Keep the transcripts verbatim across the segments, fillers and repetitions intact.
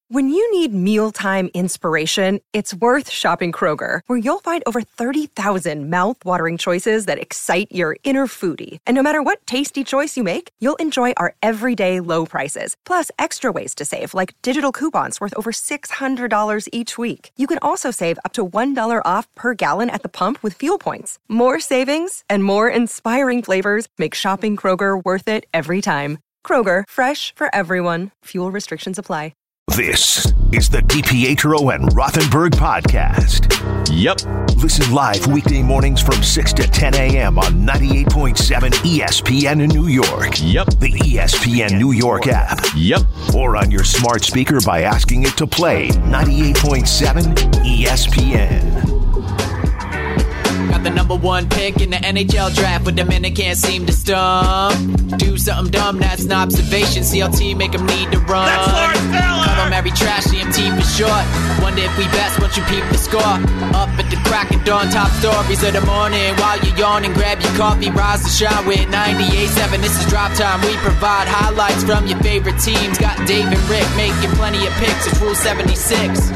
When you need mealtime inspiration, it's worth shopping Kroger, where you'll find over thirty thousand mouth-watering choices that excite your inner foodie. And no matter what tasty choice you make, you'll enjoy our everyday low prices, plus extra ways to save, like digital coupons worth over six hundred dollars each week. You can also save up to one dollar off per gallon at the pump with fuel points. More savings and more inspiring flavors make shopping Kroger worth it every time. Kroger, fresh for everyone. Fuel restrictions apply. This is the DiPietro and Rothenberg podcast. Yep. Listen live weekday mornings from six to ten a.m. on ninety-eight point seven E S P N in New York. Yep. The E S P N New York app. Yep. Or on your smart speaker by asking it to play ninety-eight point seven E S P N. Got the number one pick in the N H L draft, but the men they can't seem to stump. Do something dumb, that's an observation. C L T make them need to run. That's Lawrence Taylor! Cut them every trash, C M T for short. Wonder if we best once you peep the score. Up at the crack of dawn, top stories of the morning. While you're yawning, grab your coffee, rise to shine with ninety-eight point seven. This is Drop Time. We provide highlights from your favorite teams. Got Dave and Rick making plenty of picks. It's Rule seventy-six.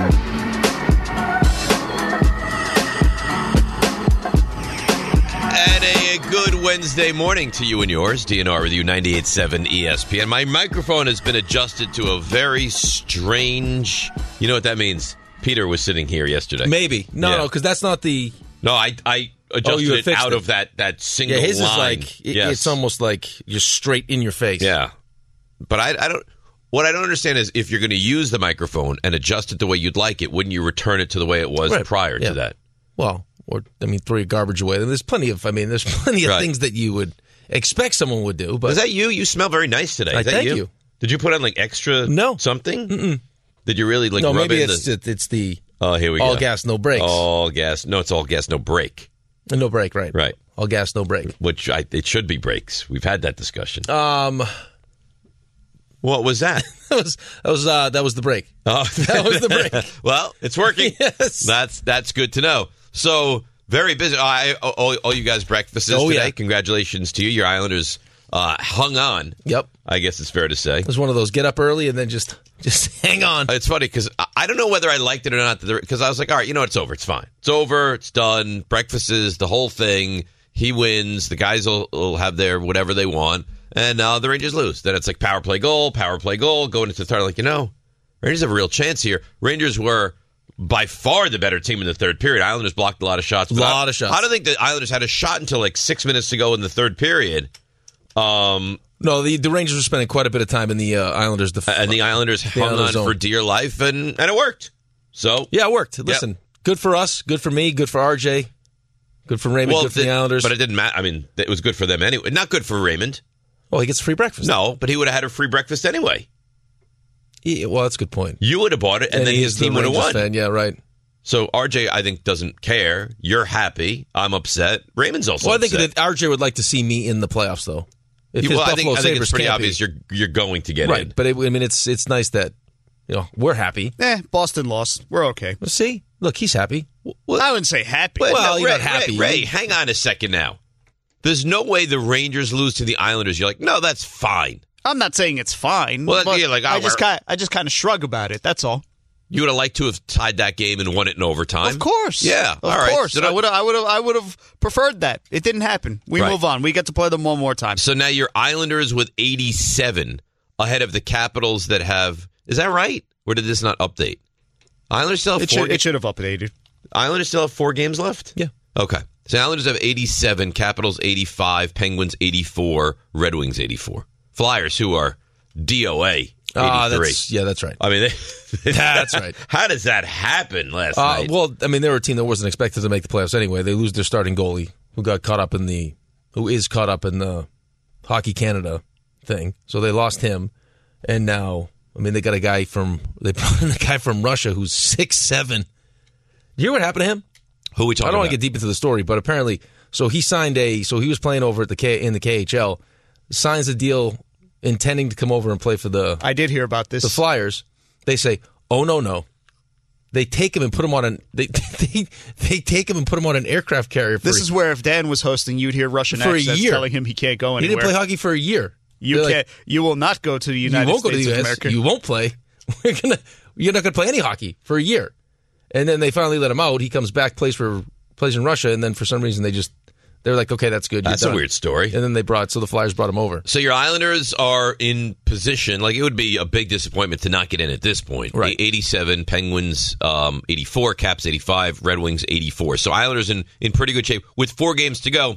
And a good Wednesday morning to you and yours. D N R with you, ninety-eight point seven E S P N. My microphone has been adjusted to a very strange... You know what that means? Peter was sitting here yesterday. Maybe. No, yeah. no, because that's not the... No, I I adjusted oh, it out it. of that, that single yeah, his line. is like... It, yes. It's almost like you're straight in your face. Yeah. But I, I don't... What I don't understand is if you're going to use the microphone and adjust it the way you'd like it, wouldn't you return it to the way it was right. prior yeah. to that? Well... Or, I mean, throw your garbage away. There's plenty of, I mean, there's plenty of right. things that you would expect someone would do. But is that you? You smell very nice today. Is I that thank you? you. Did you put on, like, extra no. something? Mm-mm. Did you really, like, no, rub maybe in it's, the... it's the oh, here we all go. gas, no brakes. All gas. No, it's all gas, no brake. No brake, right. Right. All gas, no brake. Which, I, it should be brakes. We've had that discussion. Um... What was that? that was that was uh, that was the brake. Oh, that was the brake. Well, it's working. Yes. That's, that's good to know. So... Very busy. I, all, all you guys breakfasts oh, today. Yeah. Congratulations to you. Your Islanders uh, hung on. Yep. I guess it's fair to say. It was one of those get up early and then just just hang on. It's funny because I don't know whether I liked it or not. Because I was like, all right, you know, it's over. It's fine. It's over. It's done. Breakfast is the whole thing. He wins. The guys will, will have their whatever they want. And uh, the Rangers lose. Then it's like power play goal, power play goal, going into the third. Like, you know, Rangers have a real chance here. Rangers were... by far the better team in the third period. Islanders blocked a lot of shots. A lot I, of shots. I don't think the Islanders had a shot until like six minutes to go in the third period. Um, no, the, the Rangers were spending quite a bit of time in the uh, Islanders. Def- and the Islanders the hung Islanders on zone. for dear life, and, and it worked. So yeah, it worked. Listen, yep. Good for us, good for me, good for R J, good for Raymond, well, good for the, the Islanders. But it didn't matter. I mean, it was good for them anyway. Not good for Raymond. Well, he gets free breakfast. No, but he would have had a free breakfast anyway. Yeah, well, that's a good point. You would have bought it, and, and then his team the would have won. Fan. Yeah, right. So R J, I think, doesn't care. You're happy. I'm upset. Raymond's also well, I think upset. that R J would like to see me in the playoffs, though. If well, his I think, Buffalo I think Sabres it's pretty can't obvious be. you're you're going to get right. in. But it, I mean, it's it's nice that you know we're happy. Eh, Boston lost. We're okay. Well, see, look, he's happy. Well, I wouldn't say happy. Well, well no, you're Ray, not happy. Ray, Ray, hang on a second now. There's no way the Rangers lose to the Islanders. You're like, no, that's fine. I'm not saying it's fine. Well, but yeah, like, oh, I just kind I just kind of shrug about it. That's all. You would have liked to have tied that game and won it in overtime. Of course. Yeah. Of all right. course. So I would have I would have I would have preferred that. It didn't happen. We right. move on. We get to play them one more time. So now your Islanders with eighty-seven ahead of the Capitals that have is that right? Or did this not update? Islanders still have it four should, it should have updated. Islanders still have four games left? Yeah. Okay. So Islanders have eighty-seven, Capitals eighty-five, Penguins eighty-four, Red Wings eighty-four. Flyers, who are D O A, eighty-three. Uh, that's, yeah, that's right. I mean, they, that's right. How does that happen last uh, night? Well, I mean, they were a team that wasn't expected to make the playoffs anyway. They lose their starting goalie, who got caught up in the, who is caught up in the Hockey Canada thing. So they lost him, and now, I mean, they got a guy from, they brought in a guy from Russia who's six seven. You hear what happened to him? Who are we talking about? I don't want to get deep into the story, but apparently, so he signed a, so he was playing over at the K, in the K H L, signs a deal intending to come over and play for the I did hear about this. The Flyers. They say, "Oh no, no." They take him and put him on an they they, they take him and put him on an aircraft carrier. For this a, is where if Dan was hosting, you'd hear Russian for accents a year. telling him he can't go anywhere. He didn't play hockey for a year. You They're can't. Like, you will not go to the United you won't States go to the of U S. America. You won't play. we're gonna, you're not going to play any hockey for a year. And then they finally let him out. He comes back, plays for plays in Russia, and then for some reason they just they're like, okay, that's good. That's a weird story. And then they brought so the Flyers brought him over. So your Islanders are in position. Like, it would be a big disappointment to not get in at this point. Right. eighty-seven, Penguins um, eighty-four, Caps eighty-five, Red Wings eighty-four. So Islanders in, in pretty good shape with four games to go.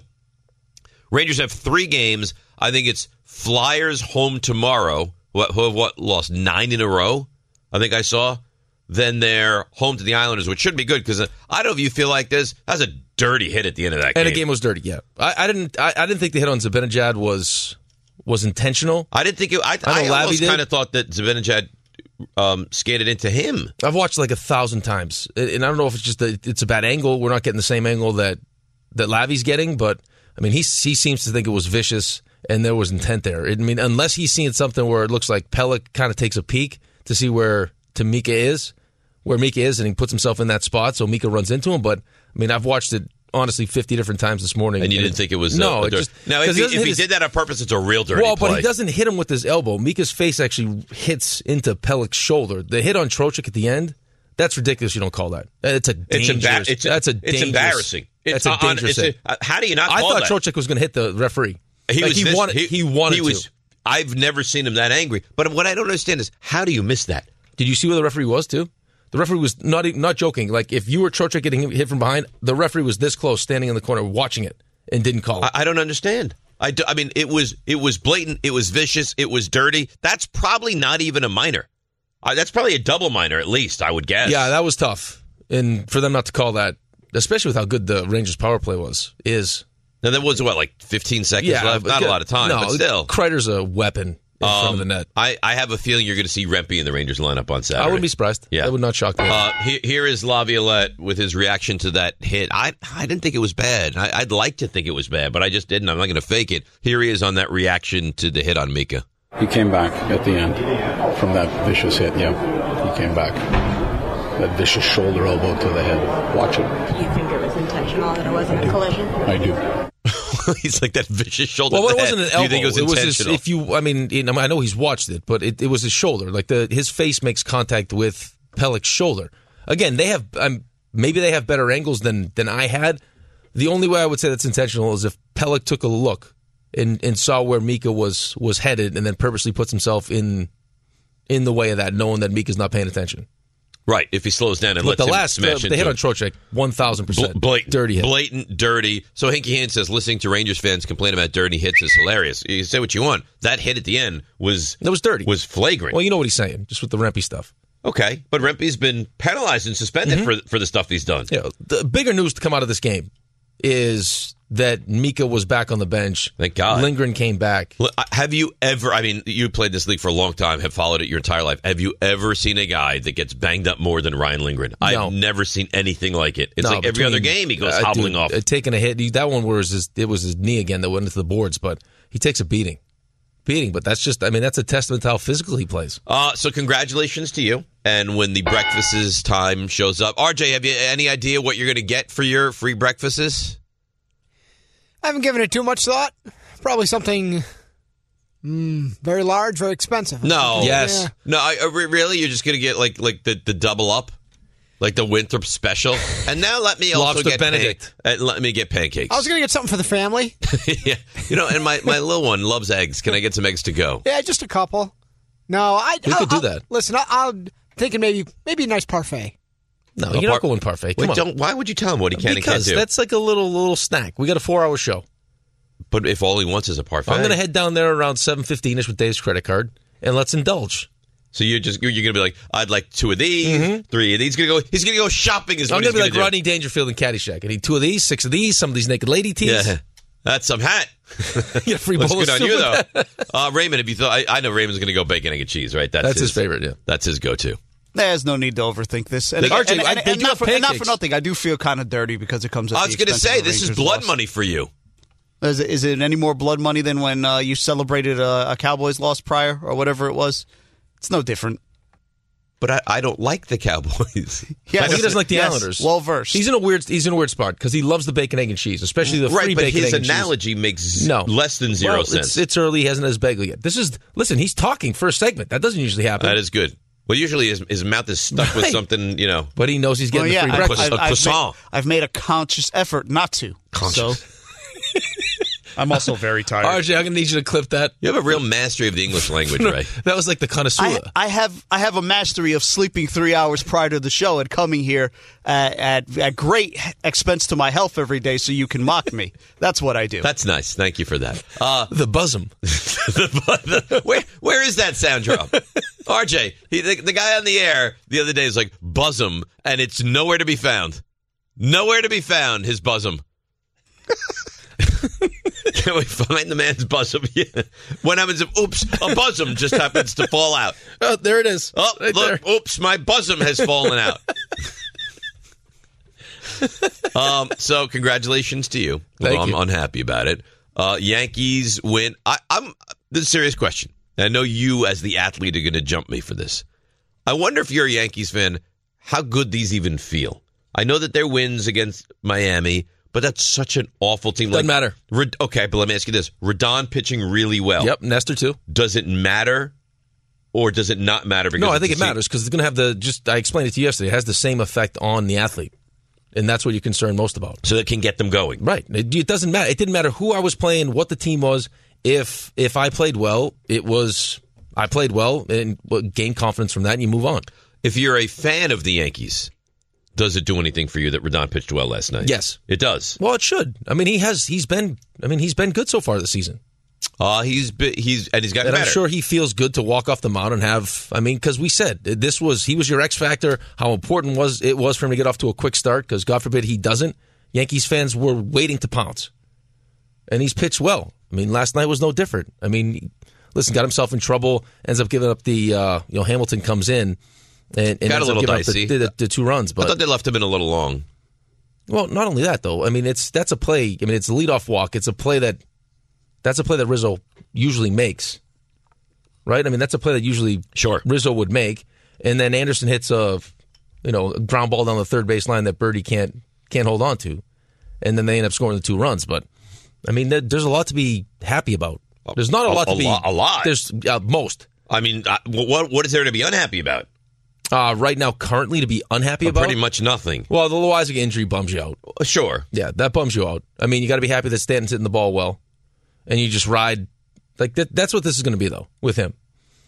Rangers have three games. I think it's Flyers home tomorrow. What, who have what lost nine in a row? I think I saw. Then they're home to the Islanders, which should be good because I don't know if you feel like this. That was a dirty hit at the end of that game. And the game was dirty. Yeah, I, I didn't. I, I didn't think the hit on Zibanejad was was intentional. I didn't think it. I, I, I almost kind of thought that Zibanejad um, skated into him. I've watched like a thousand times, and I don't know if it's just that it's a bad angle. We're not getting the same angle that that Lavi's getting, but I mean, he he seems to think it was vicious and there was intent there. I mean, unless he's seeing something where it looks like Pelech kind of takes a peek to see where to Mika is, where Mika is, and he puts himself in that spot, so Mika runs into him. But, I mean, I've watched it, honestly, fifty different times this morning. And you and didn't think it was no, a, a it just, Now, if he, if he his, did that on purpose, it's a real dirty well, play. Well, but he doesn't hit him with his elbow. Mika's face actually hits into Pelech's shoulder. The hit on Trocheck at the end, that's ridiculous. You don't call that. It's a dangerous. It's, emba- it's, a, that's a it's dangerous, embarrassing. It's that's a dangerous on, hit. a, how do you not I call thought that? Trocheck was going to hit the referee. He like was he this, wanted. He, he wanted he was, to. I've never seen him that angry. But what I don't understand is, how do you miss that? Did you see where the referee was, too? The referee was not not joking. Like, if you were Trocheck getting hit from behind, the referee was this close, standing in the corner, watching it, and didn't call it. I, I don't understand. I, do, I mean, it was it was blatant. It was vicious. It was dirty. That's probably not even a minor. Uh, that's probably a double minor, at least, I would guess. Yeah, that was tough. And for them not to call that, especially with how good the Rangers' power play was, is... Now, there was, what, like fifteen seconds yeah, left? Not a lot of time, no, but still. Kreider's a weapon in um, front of the net. I, I have a feeling you're going to see Rempe in the Rangers lineup on Saturday. I wouldn't be surprised. Yeah. That would not shock me. Uh, he, here is Laviolette with his reaction to that hit. I I didn't think it was bad. I, I'd like to think it was bad, but I just didn't. I'm not going to fake it. Here he is on that reaction to the hit on Mika. He came back at the end from that vicious hit, yeah. He came back. That vicious shoulder elbow to the head. Watch it. Do you think it was intentional, that it wasn't a collision? I do. He's like that vicious shoulder. Well, it wasn't an elbow. Do you think it was, it was intentional? his, if you, I mean, you know, I know he's watched it, but it, it was his shoulder. Like the his face makes contact with Pelech's shoulder. Again, they have um, maybe they have better angles than than I had. The only way I would say that's intentional is if Pelech took a look and, and saw where Mika was was headed, and then purposely puts himself in in the way of that, knowing that Mika's not paying attention. Right, if he slows down and But lets the him last, smash the, into the hit him. on Trocheck, one thousand percent. Blatant, dirty hit. Blatant, dirty. So Hinkie Hand says, listening to Rangers fans complain about dirty hits is hilarious. You say what you want. That hit at the end was... That was dirty. Was flagrant. Well, you know what he's saying, just with the Rempe stuff. Okay, but Rempe's been penalized and suspended Mm-hmm. for for the stuff he's done. Yeah, the bigger news to come out of this game is that Mika was back on the bench. Thank God. Lindgren came back. Look, have you ever, I mean, you played this league for a long time, have followed it your entire life. Have you ever seen a guy that gets banged up more than Ryan Lindgren? No. I've never seen anything like it. It's No, like every between- other game he goes uh, hobbling dude, off. uh, taking a hit. He- That one was his, it was his knee again that went into the boards, but he takes a beating. Beating, but that's just, I mean, that's a testament to how physical he plays. Uh, so congratulations to you. And when the breakfasts time shows up, R J, have you any idea what you're going to get for your free breakfasts? I haven't given it too much thought. Probably something mm, very large, very expensive. No. Yes. Yeah. No, I, uh, re- really? You're just going to get like like the, the double up? Like the Winthrop special? And now let me also Lobster get Benedict. Pan- uh, let me get pancakes. I was going to get something for the family. yeah. You know, and my, my little one loves eggs. Can I get some eggs to go? Yeah, just a couple. No, I. We I'll, could do I'll- that. Listen, I, I'm thinking maybe maybe a nice parfait. No, A you're par- not going parfait. Come Wait, on. don't, why would you tell him what he can and can't Because do? that's like a little little snack. We got a four-hour show. But if all he wants is a parfait. I'm going to head down there around seven fifteen-ish with Dave's credit card, and let's indulge. So you're just you're, you're going to be like, I'd like two of these, three of these. He's going to go. He's going to go shopping. Is I'm what going to he's be like gonna Rodney Dangerfield in Caddyshack. I need two of these, six of these, some of these naked lady do. tees. Yeah, that's some hat. Get a free Looks bowl of good on soup you with though. that. Uh, Raymond, have you thought? I, I know Raymond's going to go bacon, egg, and cheese. Right? That's his favorite, yeah. That's his go-to. There's no need to overthink this. And, Like, R J, and, I- and, they and do not, have for, and not for pancakes. nothing, I do feel kind of dirty because it comes at I the was going to expense say of the this is Rangers' blood loss. money for you. Is it, is it any more blood money than when uh, you celebrated a, a Cowboys loss prior or whatever it was? It's no different. But I, I don't like the Cowboys. Yes, He doesn't like the yes, Islanders. Well versed. He's in a weird. He's in a weird spot because he loves the bacon, egg, and cheese, especially the free right, but bacon, his egg, and analogy cheese. makes No. less than zero Well, sense. It's, it's early. He hasn't had his bagel yet. This is listen. He's talking first segment. That doesn't usually happen. that is good. Well, usually his, his mouth is stuck with Right. something, you know. But he knows he's getting Well, yeah, the free I've, breakfast. I've, I've, croissant. made, I've made a conscious effort not to. Conscious. So I'm also very tired. R J, I'm going to need you to clip that. You have a real mastery of the English language, No, Ray. that was like the connoisseur. I, I have I have a mastery of sleeping three hours prior to the show and coming here uh, at at great expense to my health every day, so you can mock me. That's what I do. That's nice. Thank you for that. Uh, the bosom. the, the, where where is that sound drop? R J, he, the, the guy on the air the other day is like, bosom, and it's nowhere to be found. Nowhere to be found, his bosom. Can we find the man's bosom? Yeah. What happens if, oops, a bosom just happens to fall out? Oh, there it is. Oh, right look, there. oops, my bosom has fallen out. um, so, congratulations to you. Thank I'm you. unhappy about it. Uh, Yankees win. I, I'm. This is a serious question. I know you, as the athlete, are going to jump me for this. I wonder if you're a Yankees fan, how good these even feel. I know that their wins against Miami, but that's such an awful team. Doesn't matter. Red- okay, but let me ask you this. Rodon pitching really well. Yep, Nestor too. Does it matter, or does it not matter? Because No, I it's think a it se- matters because it's going to have the, just, I explained it to you yesterday, it has the same effect on the athlete. And that's what you're concerned most about. So it can get them going. Right. It, it doesn't matter. It didn't matter who I was playing, what the team was. If if I played well, it was, I played well and gained confidence from that, and you move on. If you're a fan of the Yankees, does it do anything for you that Rodon pitched well last night? Yes. It does. Well, it should. I mean, he has, he's been, I mean, he's been good so far this season. Uh, he's be- he's and he's gotten And better. I'm sure he feels good to walk off the mound and have, I mean, because we said this was, he was your X factor, how important was it was for him to get off to a quick start, because God forbid he doesn't. Yankees fans were waiting to pounce. And he's pitched well. I mean, last night was no different. I mean, listen, got himself in trouble, ends up giving up the, uh, you know, Hamilton comes in and, and Got a ends little up giving dicey. up the, the, the two runs. I But thought they left him in a little long. well, not only that though. I mean, it's that's a play. I mean, it's a leadoff walk. It's a play that that's a play that Rizzo usually makes, right? I mean, that's a play that usually Sure. Rizzo would make, and then Anderson hits a, you know, a ground ball down the third base line that Birdie can't can't hold on to, and then they end up scoring the two runs. But I mean, there, there's a lot to be happy about. There's not a, A- lot a to be lot- a lot. There's uh, most I mean, uh, what what is there to be unhappy about? uh, right now currently to be unhappy Uh, about. Pretty much nothing. Well, the Loizaga injury bums you out. Uh, Sure. Yeah, that bums you out. I mean, you got to be happy that Stanton's hitting the ball well, and you just ride. Like that, that's what this is going to be, though, with him.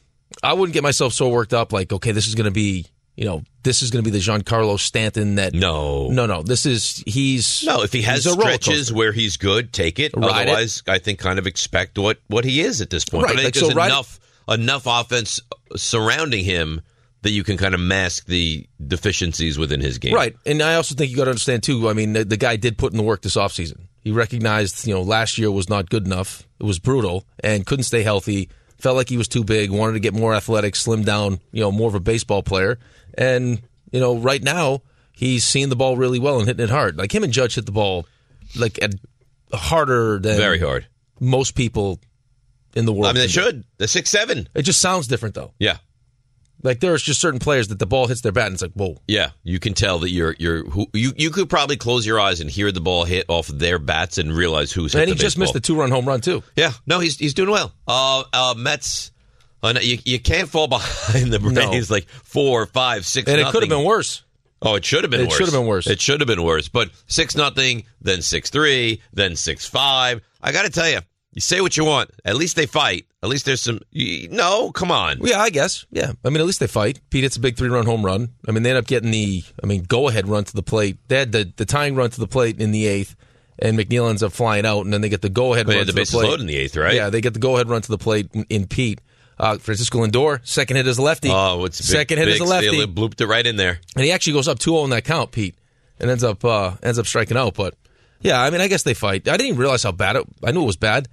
I wouldn't get myself so worked up. Like, okay, this is going to be, you know, this is going to be the Giancarlo Stanton that. No. no, no. This is he's No, if he has he's a roller stretches coaster. where he's good, take it. Ride it. Otherwise, I think kind of expect what, what he is at this point. Right, But I think like, so there's ride it- enough enough offense surrounding him that you can kind of mask the deficiencies within his game. Right, and I also think you got to understand too. I mean, the, the guy did put in the work this offseason. He recognized, you know, last year was not good enough. It was brutal and couldn't stay healthy. Felt like he was too big. Wanted to get more athletic, slim down. You know, more of a baseball player. And you know, right now he's seeing the ball really well and hitting it hard. Like him and Judge hit the ball like at, harder than Very hard. most people in the world. I mean, they can do. should. They're six seven. It just sounds different though. Yeah. Like there's just certain players that the ball hits their bat and it's like, whoa. Yeah, you can tell that you're you're who you you could probably close your eyes and hear the ball hit off their bats and realize who's hit And he the just baseball. missed a two-run home run too. Yeah, no, he's he's doing well. Uh, uh Mets, uh, no, you you can't fall behind the No. Braves like four, five, six. And it nothing. could have been worse. Oh, it should have been It worse. should have been worse. It should have been worse. But six nothing, then six three, then six five. I got to tell you, you say what you want. At least they fight. At least there's some. You, no, come on. Yeah, I guess. Yeah. I mean, at least they fight. Pete hits a big three-run home run. I mean, they end up getting the, I mean, go-ahead run to the plate. They had the, the tying run to the plate in the eighth, and McNeil ends up flying out, and then they get the go-ahead They run had the to the bases plate. loaded in the eighth, right? Yeah, they get the go-ahead run to the plate in, in Pete. Uh, Francisco Lindor, second hit as a lefty. Oh, it's a big, second hit big as a lefty. steal. It blooped it right in there. And he actually goes up two oh in that count, Pete, and ends up uh, ends up striking out. But yeah, I mean, I guess they fight. I didn't even realize how bad it. I knew it was bad.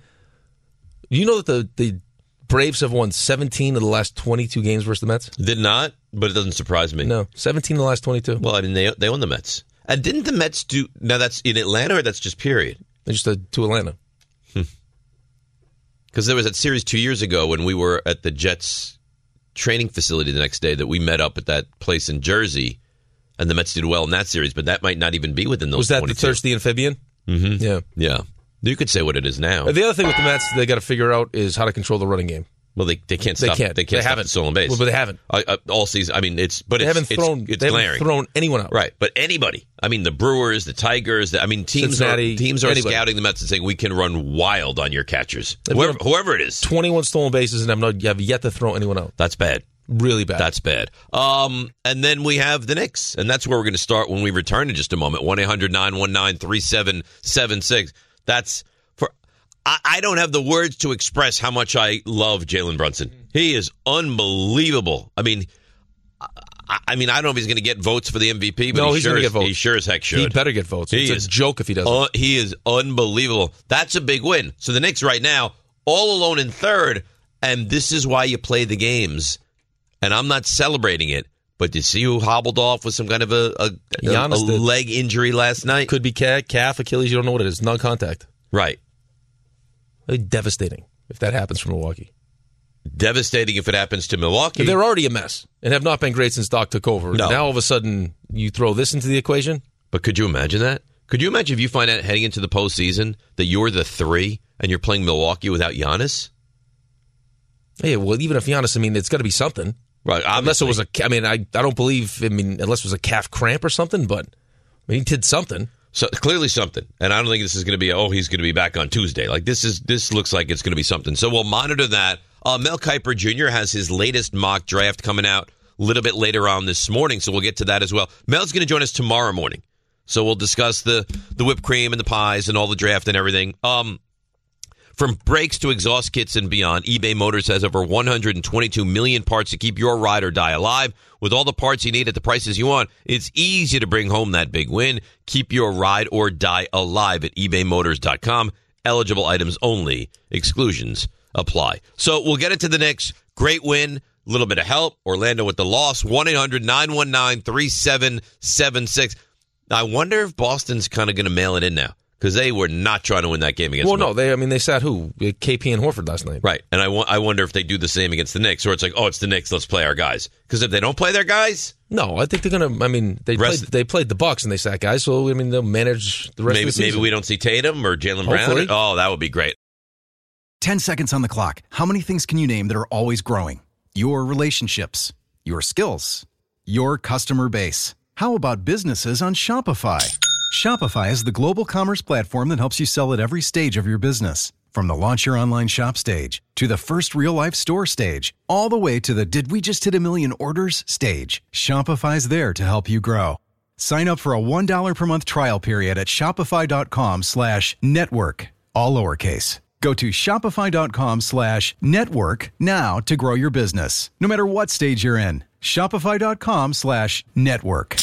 You know that the the Braves have won seventeen of the last twenty-two games versus the Mets. Did not, but it doesn't surprise me. No, seventeen of the last twenty-two. Well, I mean, they they own the Mets. And didn't the Mets do? Now that's in Atlanta, or that's just period. They just uh, to Atlanta. Because there was that series two years ago when we were at the Jets training facility the next day that we met up at that place in Jersey, and the Mets did well in that series, but that might not even be within those Was that twenty-two. the thirsty amphibian? Mm-hmm. Yeah. Yeah. You could say what it is now. The other thing with the Mets they got to figure out is how to control the running game. Well, they they can't They stop. can't. They can't They stop haven't. the stolen base. Well, but they haven't. Uh, uh, all season. I mean, it's but They it's, haven't it's, thrown. it's they glaring. haven't thrown anyone out. Right, but anybody. I mean, the Brewers, the Tigers. The, I mean, teams Cincinnati, are teams are anybody. scouting the Mets and saying we can run wild on your catchers, whoever, whoever it is. Twenty-one stolen bases, and I'm not have yet to throw anyone out. That's bad. Really bad. That's bad. Um, and then we have the Knicks, and that's where we're going to start when we return in just a moment. one eight hundred nine one nine three seven seven six. That's for. I, I don't have the words to express how much I love Jalen Brunson. He is unbelievable. I mean, I, I mean, I don't know if he's going to get votes for the M V P, but No, he he's sure gonna is, get votes. He sure as heck should. He better get votes. He It's is a joke if he doesn't. Uh, he is unbelievable. That's a big win. So the Knicks right now, all alone in third, and this is why you play the games. And I'm not celebrating it, but you see who hobbled off with some kind of a, a, a, a leg injury last night? Could be calf, calf, Achilles. You don't know what it is. Non-contact. Right. Devastating if that happens for Milwaukee. Devastating if it happens to Milwaukee. They're already a mess and have not been great since Doc took over. No. Now all of a sudden you throw this into the equation. But could you imagine that? Could you imagine if you find out heading into the postseason that you're the three and you're playing Milwaukee without Giannis? Yeah, well, even if Giannis, I mean, it's got to be something. Right, unless it obviously. was a, I mean, I, I don't believe, I mean, unless it was a calf cramp or something, but I mean, he did something. So clearly something, and I don't think this is going to be. Oh, he's going to be back on Tuesday. Like this is this looks like it's going to be something. So we'll monitor that. Uh, Mel Kiper Junior has his latest mock draft coming out a little bit later on this morning, so we'll get to that as well. Mel's going to join us tomorrow morning, so we'll discuss the the whipped cream and the pies and all the draft and everything. Um, from brakes to exhaust kits and beyond, eBay Motors has over one hundred twenty-two million parts to keep your ride or die alive. With all the parts you need at the prices you want, it's easy to bring home that big win. Keep your ride or die alive at ebay motors dot com. Eligible items only. Exclusions apply. So we'll get into the Knicks. Great win. A little bit of help. Orlando with the loss. one eight hundred nine one nine three seven seven six. I wonder if Boston's kind of going to mail it in now. Because they were not trying to win that game against Well, them. no, they. I mean, they sat who? K P and Horford last night. Right. And I, w- I wonder if they do the same against the Knicks, or it's like, oh, it's the Knicks, let's play our guys. Because if they don't play their guys... No, I think they're going to, I mean, they played, Rest- they played the Bucks and they sat guys, so, I mean, they'll manage the rest Maybe, of the season. maybe we don't see Tatum or Jalen Hopefully. Brown. Oh, that would be great. Ten seconds on the clock. How many things can you name that are always growing? Your relationships, your skills, your customer base. How about businesses on Shopify? Shopify is the global commerce platform that helps you sell at every stage of your business. From the launch your online shop stage to the first real-life store stage, all the way to the did we just hit a million orders stage. Shopify's there to help you grow. Sign up for a one dollar per month trial period at shopify.com slash network, all lowercase. Go to shopify.com slash network now to grow your business, no matter what stage you're in. Shopify.com slash network.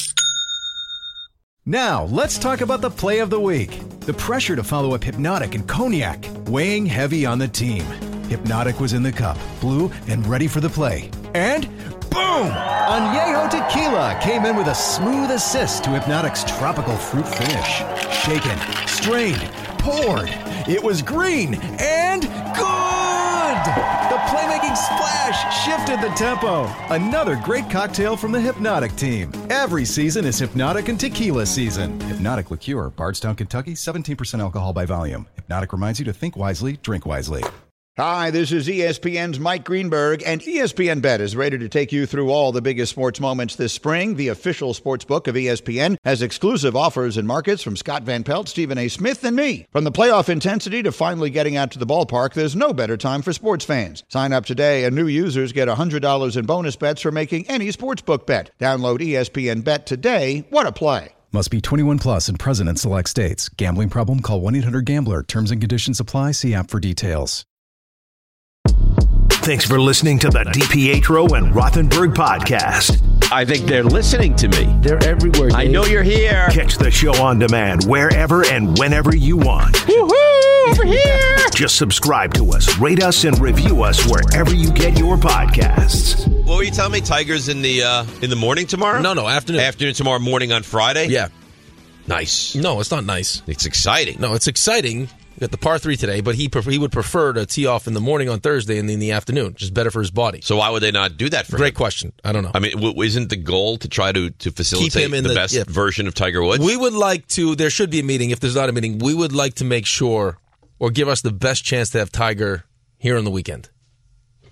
Now, let's talk about the play of the week. The pressure to follow up Hypnotic and Cognac, weighing heavy on the team. Hypnotic was in the cup, blue, and ready for the play. And boom! Añejo Tequila came in with a smooth assist to Hypnotic's tropical fruit finish. Shaken, strained, poured. It was green and good! The playmaking splash shifted the tempo. Another great cocktail from the Hypnotic team. Every season is Hypnotic and Tequila season. Hypnotic Liqueur, Bardstown, Kentucky, seventeen percent alcohol by volume. Hypnotic reminds you to think wisely, drink wisely. Hi, this is E S P N's Mike Greenberg, and E S P N Bet is ready to take you through all the biggest sports moments this spring. The official sports book of E S P N has exclusive offers and markets from Scott Van Pelt, Stephen A. Smith, and me. From the playoff intensity to finally getting out to the ballpark, there's no better time for sports fans. Sign up today, and new users get one hundred dollars in bonus bets for making any sportsbook bet. Download E S P N Bet today. What a play. Must be twenty-one plus and present in select states. Gambling problem? Call one eight hundred gambler. Terms and conditions apply. See app for details. Thanks for listening to the DiPietro and Rothenberg podcast. I think they're listening to me. They're everywhere, Dave. I know you're here. Catch the show on demand wherever and whenever you want. Woohoo! Over here! Just subscribe to us, rate us, and review us wherever you get your podcasts. What were you telling me? Tigers in the uh, in the morning tomorrow? No, no, afternoon. Afternoon tomorrow morning on Friday? Yeah. Nice. No, it's not nice. It's exciting. No, it's exciting. We got the par three today, but he pref- he would prefer to tee off in the morning on Thursday and in the afternoon, just better for his body. So why would they not do that for Great him? question. I don't know. I mean, w- isn't the goal to try to, to facilitate Keep him in the, the- best yeah. version of Tiger Woods? We would like to, there should be a meeting. If there's not a meeting, we would like to make sure or give us the best chance to have Tiger here on the weekend.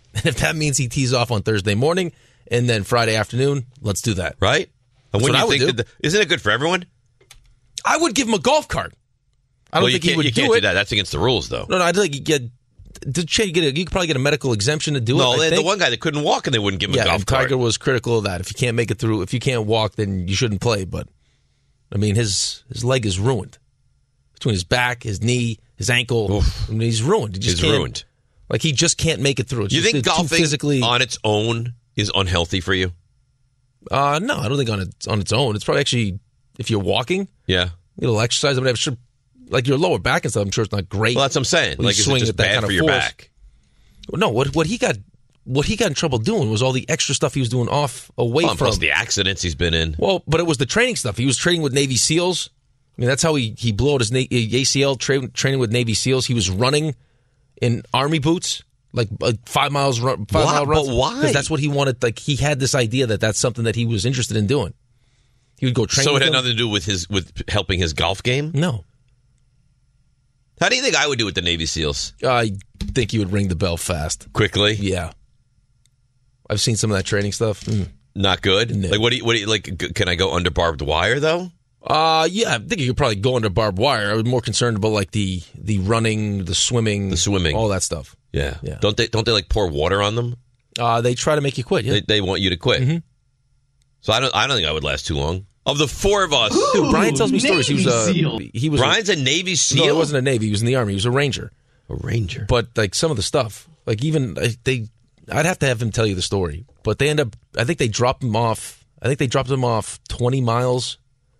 And if that means he tees off on Thursday morning and then Friday afternoon, let's do that. Right? And when That's you what I think would that the, isn't it good for everyone? I would give him a golf cart. I don't well, think you he can't, would you do can't it. do that. That's against the rules, though. No, no, I'd like you get. Did you get a, you could probably get a medical exemption to do no, it. No, the one guy that couldn't walk and they wouldn't give him yeah, a golf and cart. Tiger was critical of that. If you can't make it through, if you can't walk, then you shouldn't play. But I mean, his his leg is ruined between his back, his knee, his ankle. Oof. I mean, he's ruined. He just he's can't, ruined. Like he just can't make it through. It's you just, think it's too golfing physically on its own is unhealthy for you? Uh, no, I don't think on its on its own. It's probably actually if you're walking, yeah, a little exercise. I mean, I'm sure, like your lower back and stuff. I'm sure it's not great. Well, that's what I'm saying. When Like, you is swing it just at that bad kind for of your force. back? No, what what he got what he got in trouble doing was all the extra stuff he was doing off away Well, and from plus the accidents he's been in. Well, but it was the training stuff. He was training with Navy SEALs. I mean, that's how he he blew out his Na- A C L tra- training with Navy SEALs. He was running in Army boots. Like uh, five miles, run, five Why? mile runs. But why? Because that's what he wanted. Like he had this idea that that's something that he was interested in doing. He would go train. So it with had them. nothing to do with his with helping his golf game. No. How do you think I would do with the Navy SEALs? I think you would ring the bell fast, quickly. Yeah. I've seen some of that training stuff. Mm. Not good. No. Like what do you what do you like? g- Can I go under barbed wire though? Uh yeah, I think you could probably go under barbed wire. I was more concerned about like the the running, the swimming, The swimming, all that stuff. Yeah. Yeah. Don't they don't they like pour water on them? Uh, they try to make you quit. Yeah. They, they want you to quit. Mm-hmm. So I don't I don't think I would last too long. Of the four of us, Dude, Brian tells me stories. He was uh, he was Brian's a Navy SEAL. No, it wasn't a Navy. He was in the Army. He was a Ranger. A Ranger. But like some of the stuff, like even uh, they, I'd have to have him tell you the story. But they end up. I think they dropped him off. I think they dropped him off twenty miles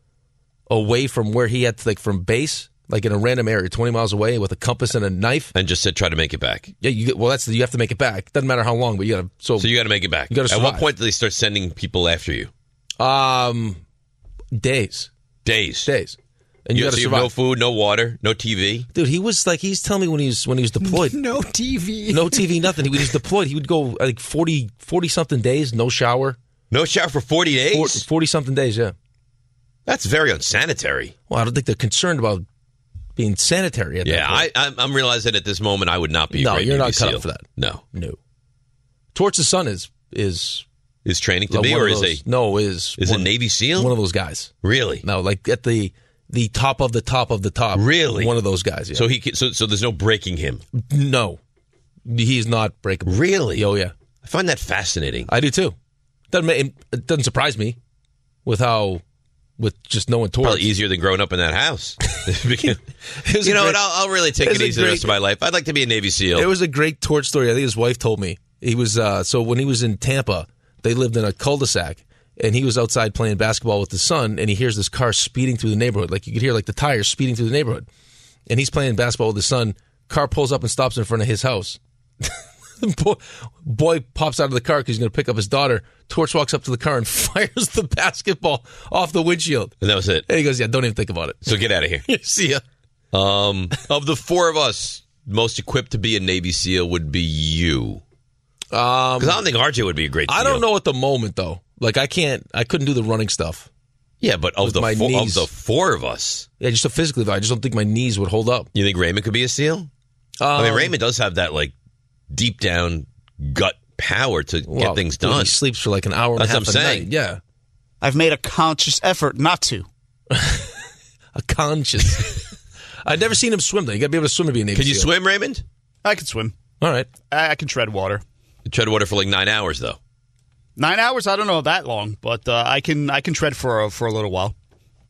away from where he had to, like from base, like in a random area, twenty miles away, with a compass and a knife, and just said try to make it back. Yeah, you get, well, that's the, you have to make it back. Doesn't matter how long, but you got to. So, So you got to make it back. You got to. At what point do they start sending people after you? Um, days, days, days, and you, you got to so you have survive. no food, no water, no T V. Dude, he was like, he's telling me when he was when he was deployed. No T V. No T V, nothing. He was deployed. He would go like forty, forty something days, no shower. No shower for forty days? forty something days, yeah. That's very unsanitary. Well, I don't think they're concerned about being sanitary at Yeah, that point. I, I'm, I'm realizing at this moment I would not be a No, great you're Navy not cut SEAL. out for that. No. No. Torch's son is is Is training to uh, be, one or of is those- a no is is one, a Navy SEAL? one of those guys. Really? No, like at the the top of the top of the top. Really? One of those guys. Yeah. So he can- so so there's no breaking him. No, he's not breakable. Really? Oh yeah, I find that fascinating. I do too. Doesn't ma- it doesn't surprise me with how with just knowing Torch. Probably easier than growing up in that house. you was know a what? great- I'll, I'll really take it it was a easy the great- rest of my life. I'd like to be a Navy SEAL. It was a great Torch story. I think his wife told me. He was uh, so when he was in Tampa, they lived in a cul-de-sac, and he was outside playing basketball with his son, and he hears this car speeding through the neighborhood. Like you could hear like the tires speeding through the neighborhood, and he's playing basketball with his son. Car pulls up and stops in front of his house. boy, boy pops out of the car because he's going to pick up his daughter. Torch walks up to the car and fires the basketball off the windshield. and that was it. And he goes, "Yeah, don't even think about it." So get out of here. See ya. Um, of the four of us, most equipped to be a Navy SEAL would be you. Um, Because I don't think R J would be a great SEAL. I don't know at the moment though. Like I can't, I couldn't do the running stuff. Yeah, but of With the my four, of knees. the four of us, Yeah, just physically though, I just don't think my knees would hold up. you think Raymond could be a SEAL? I mean, Um, Raymond does have that like deep down gut power to well, get things dude, done. He sleeps for like an hour and That's a half what I'm a saying. night. Yeah, I've made a conscious effort not to. a conscious. I'd never seen him swim though. You got to be able to swim to be a Navy Can you SEAL. swim, Raymond? I can swim. All right. I, I can tread water. Tread water for like nine hours though. Nine hours? I don't know that long, but uh, I can I can tread for a, for a little while.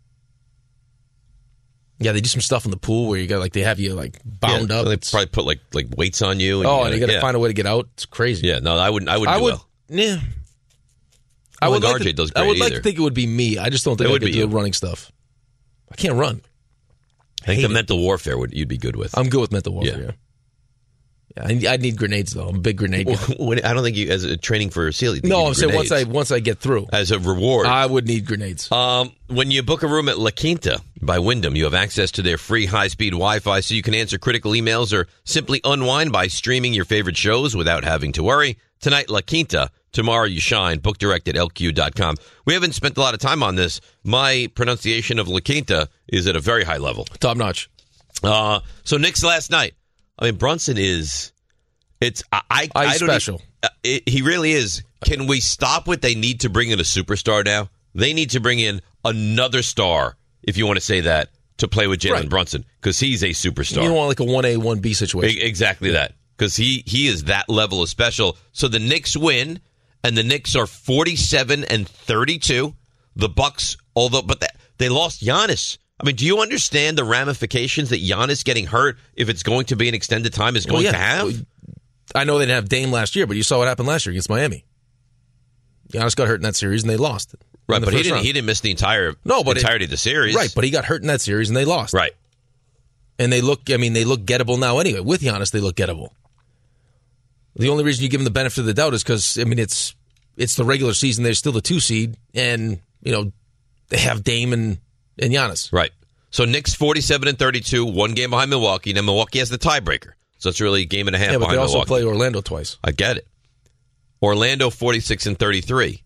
Yeah, they do some stuff in the pool where you got like they have you like bound Yeah, up. They It's- probably put like like weights on you. oh, and you got to yeah. find a way to get out. It's crazy. Yeah, no, I wouldn't. I wouldn't I do would. well. Yeah. I I would think like R J to, does I great would like either. to think it would be me. I just don't think It I would could be do you. the running stuff. I can't run. I think hate the it. mental warfare would you'd be good with. I'm good with mental warfare. Yeah. Yeah. Yeah, I, I need grenades though. I'm a big grenade guy. When- I don't think you as a training for a SEAL. You think No, you I'm need saying once I grenades. once I get through, as a reward. I would need grenades. Um, when you book a room at La Quinta by Wyndham, you have access to their free high-speed Wi-Fi so you can answer critical emails or simply unwind by streaming your favorite shows without having to worry. Tonight, La Quinta. Tomorrow, you shine. Book direct at L Q dot com. We haven't spent a lot of time on this. My pronunciation of La Quinta is at a very high level. Top notch. Uh, so Knicks last night. I mean, Brunson is It's I. I, Ice I don't special. e- uh, it, he really is. Can we stop what they need to bring in a superstar now? They need to bring in another star, if you want to say that, to play with Jalen Right. Brunson, because he's a superstar. You don't want like a one A, one B situation. E- Exactly that. Because he, he is that level of special. So the Knicks win, and the Knicks are forty-seven and thirty-two. The Bucks, although, but that, they lost Giannis. I mean, do you understand the ramifications that Giannis getting hurt, if it's going to be an extended time, is going Well, yeah. to have? I know they didn't have Dame last year, but you saw what happened last year against Miami. Giannis got hurt in that series, and they lost. Right, in the but he first didn't. round. He didn't miss the entire No, but it- entirety of the series. Right, but he got hurt in that series, and they lost. Right. And they look, I mean, they look gettable now anyway. With Giannis, they look gettable. The only reason you give them the benefit of the doubt is because, I mean, it's it's the regular season. They're still the two seed, and, you know, they have Dame and, and Giannis. Right. So Knicks forty-seven and thirty-two, one game behind Milwaukee. Now Milwaukee has the tiebreaker, so it's really a game and a half Yeah, but behind they also Milwaukee. play Orlando twice. I get it. Orlando forty-six and thirty-three,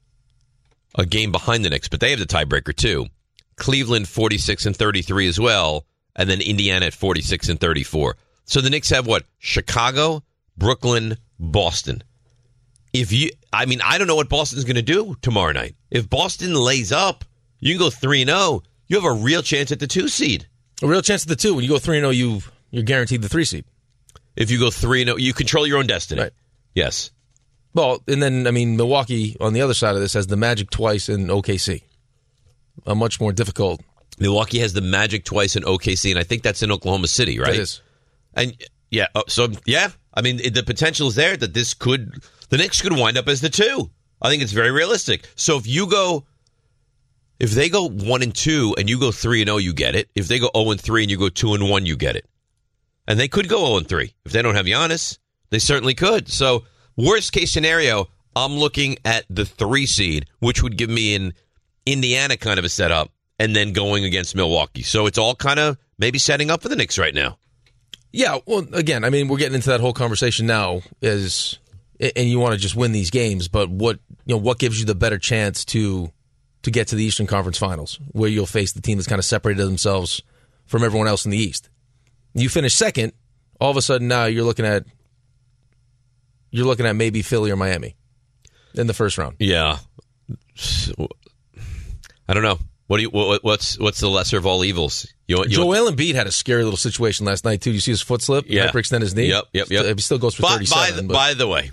a game behind the Knicks, but they have the tiebreaker too. Cleveland forty-six and thirty-three as well, and then Indiana at forty-six and thirty-four. So the Knicks have what? Chicago, Brooklyn, Boston. If you, I mean, I don't know what Boston's going to do tomorrow night. If Boston lays up, you can go three and zero. You have a real chance at the two seed. A real chance at the two. When you go three and zero, you you're guaranteed the three seed. If you go three and zero, you control your own destiny. Right. Yes. Well, and then I mean, Milwaukee on the other side of this has the Magic twice and O K C. A much more difficult. Milwaukee has the Magic twice in O K C, and I think that's in Oklahoma City, right? It is. And yeah, uh, so yeah, I mean, the potential is there that this could, the Knicks could wind up as the two. I think it's very realistic. So if you go, if they go one and two and you go three and zero, you get it. If they go zero and three and you go two and one, you get it. And they could go zero and three if they don't have Giannis. They certainly could. So worst case scenario, I'm looking at the three seed, which would give me an Indiana kind of a setup, and then going against Milwaukee. So it's all kind of maybe setting up for the Knicks right now. Yeah, well, again, I mean, we're getting into that whole conversation now, is, and you want to just win these games, but what you know, what gives you the better chance to to get to the Eastern Conference Finals, where you'll face the team that's kind of separated themselves from everyone else in the East? You finish second, all of a sudden now you're looking at you're looking at maybe Philly or Miami in the first round. Yeah, I don't know. What do you? What, what's what's the lesser of all evils? You, you Joel Embiid had a scary little situation last night too. You see his foot slip, yeah, hyperextend his knee. Yep, yep, yep. He still goes for by, thirty-seven. By the, but by the way,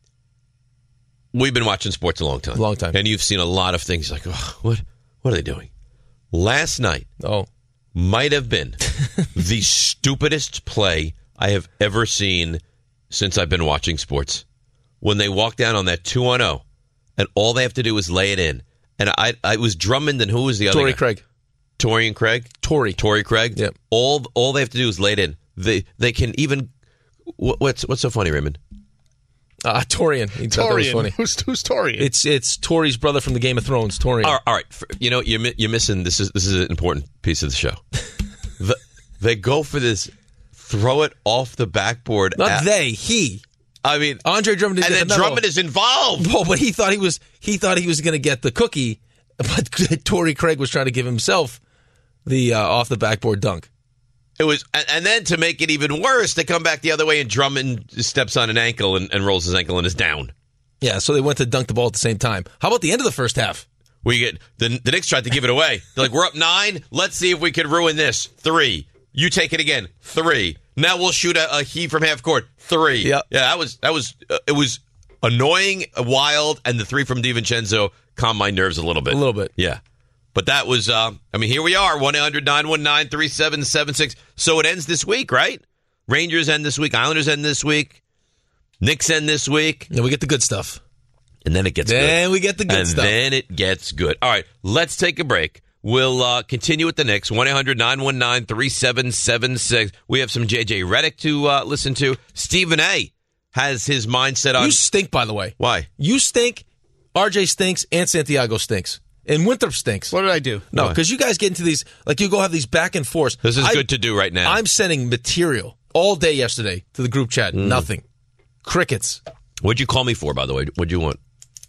we've been watching sports a long time, a long time, and you've seen a lot of things like, oh, what what are they doing? Last night, oh, might have been the stupidest play I have ever seen since I've been watching sports. When they walk down on that two on zero, and all they have to do is lay it in. And I, I was Drummond, and who was the other Torrey guy? Craig. Torrey and Craig? Torrey. Torrey Craig? Yep. All all they have to do is lay it in. They they can even... What, what's what's so funny, Raymond? Uh, Torian. He thought that was funny. Who's, who's Torian? It's it's Tori's brother from the Game of Thrones, Torian. All right, all right. For, you know, you're, mi- you're missing... This is this is an important piece of the show. the, they go for this, throw it off the backboard. Not at, they, he. I mean... Andre Drummond didn't And get then the memo. Drummond is involved. Well, but he thought he was he thought he was going to get the cookie, but Torrey Craig was trying to give himself the uh, off the backboard dunk. It was, and, and then to make it even worse, they come back the other way and Drummond steps on an ankle and, and rolls his ankle and is down. Yeah, so they went to dunk the ball at the same time. How about the end of the first half? We get the the Knicks tried to give it away. They're like, we're up nine. Let's see if we can ruin this. Three. You take it again. Three. Now we'll shoot a, a heave from half court. Three. Yep. Yeah, that was that was uh, it was annoying, wild, and the three from DiVincenzo calmed my nerves a little bit. A little bit. Yeah. But that was, uh, I mean, here we are, one eight hundred nine one nine three seven seven six. So it ends this week, right? Rangers end this week. Islanders end this week. Knicks end this week. And we get the good stuff. And then it gets good. Then we get the good and stuff. And then it gets good. All right, let's take a break. We'll uh, continue with the Knicks. one eight hundred nine one nine three seven seven six. We have some J J Redick to uh, listen to. Stephen A. has his mindset on... You stink, by the way. Why? You stink, R J stinks, and Santiago stinks. And Winthrop stinks. What did I do? No, because you guys get into these, like you go have these back and forths. This is I, good to do right now. I'm sending material all day yesterday to the group chat. Mm. Nothing. Crickets. What'd you call me for, by the way? What'd you want?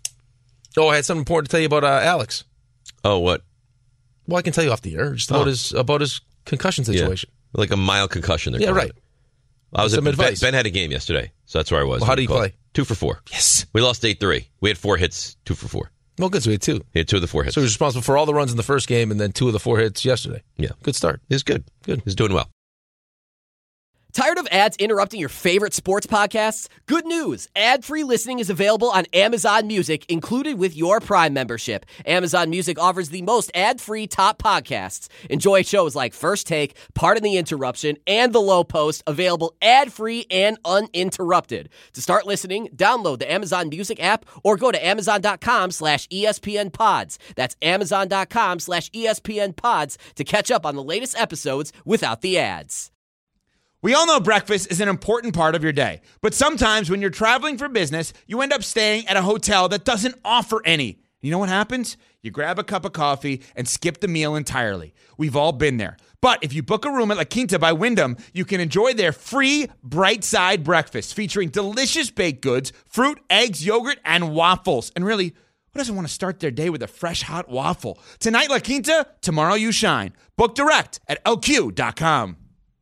Oh, I had something important to tell you about uh, Alex. Oh, what? Well, I can tell you off the air. Just about Oh. his about his concussion situation. Yeah. Like a mild concussion. Yeah, right. I was Some at, advice. Ben, ben had a game yesterday, so that's where I was. Well, how did he play? Two for four. Yes. We lost eight three. We had four hits, two for four. Well, good. So we had two. He had two of the four hits. So he was responsible for all the runs in the first game and then two of the four hits yesterday. Yeah. Good start. He's good. Good. He's doing well. Tired of ads interrupting your favorite sports podcasts? Good news. Ad-free listening is available on Amazon Music, included with your Prime membership. Amazon Music offers the most ad-free top podcasts. Enjoy shows like First Take, Pardon the Interruption, and The Low Post, available ad-free and uninterrupted. To start listening, download the Amazon Music app or go to amazon.com slash ESPN pods. That's amazon.com slash ESPN pods to catch up on the latest episodes without the ads. We all know breakfast is an important part of your day, but sometimes when you're traveling for business, you end up staying at a hotel that doesn't offer any. You know what happens? You grab a cup of coffee and skip the meal entirely. We've all been there. But if you book a room at La Quinta by Wyndham, you can enjoy their free Bright Side breakfast featuring delicious baked goods, fruit, eggs, yogurt, and waffles. And really, who doesn't want to start their day with a fresh hot waffle? Tonight, La Quinta, tomorrow you shine. Book direct at L Q dot com.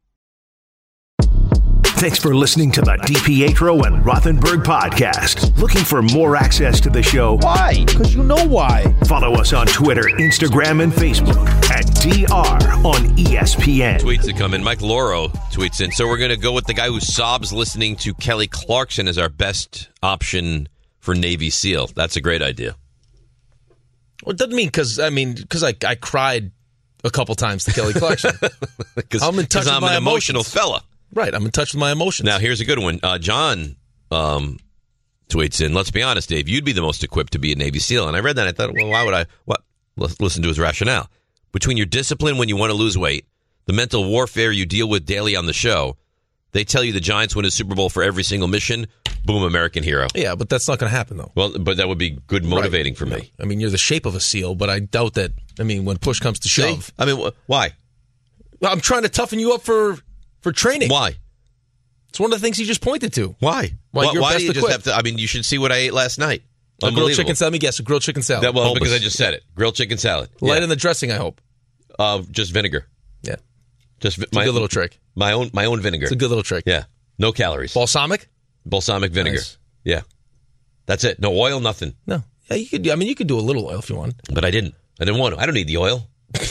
Thanks for listening to the DiPietro and Rothenberg podcast. Looking for more access to the show? Why? Because you know why. Follow us on Twitter, Instagram, and Facebook at D R on E S P N. Tweets that come in. Mike Loro tweets in. So we're going to go with the guy who sobs listening to Kelly Clarkson as our best option for Navy SEAL. That's a great idea. Well, it doesn't mean because, I mean, because I, I cried a couple times to Kelly Clarkson. Because I'm in touch with I'm my an emotional emotions. fella. Right, I'm in touch with my emotions. Now, here's a good one. Uh, John um, tweets in, let's be honest, Dave, you'd be the most equipped to be a Navy SEAL. And I read that and I thought, well, why would I? What? Let's listen to his rationale. Between your discipline when you want to lose weight, the mental warfare you deal with daily on the show, they tell you the Giants win a Super Bowl for every single mission. Boom, American hero. Yeah, but that's not going to happen, though. Well, but that would be good motivating right. for me. I mean, you're the shape of a SEAL, but I doubt that, I mean, when push comes to shove. See? I mean, wh- why? Well, I'm trying to toughen you up for, for training. Why? It's one of the things you just pointed to. Why? Why, why, you're why best do you equipped. just have to? I mean, you should see what I ate last night. A grilled chicken salad. Let me guess, a grilled chicken salad. That, well, Bulbous. because I just said it. Grilled chicken salad. Light yeah. in the dressing, I hope. Uh, just vinegar. Yeah. Just it's my a good little trick. My own my own vinegar. It's a good little trick. Yeah. No calories. Balsamic? Balsamic vinegar. Nice. Yeah. That's it. No oil, nothing. No. Yeah, you could. I mean, you could do a little oil if you want. But I didn't. I didn't want to. I don't need the oil.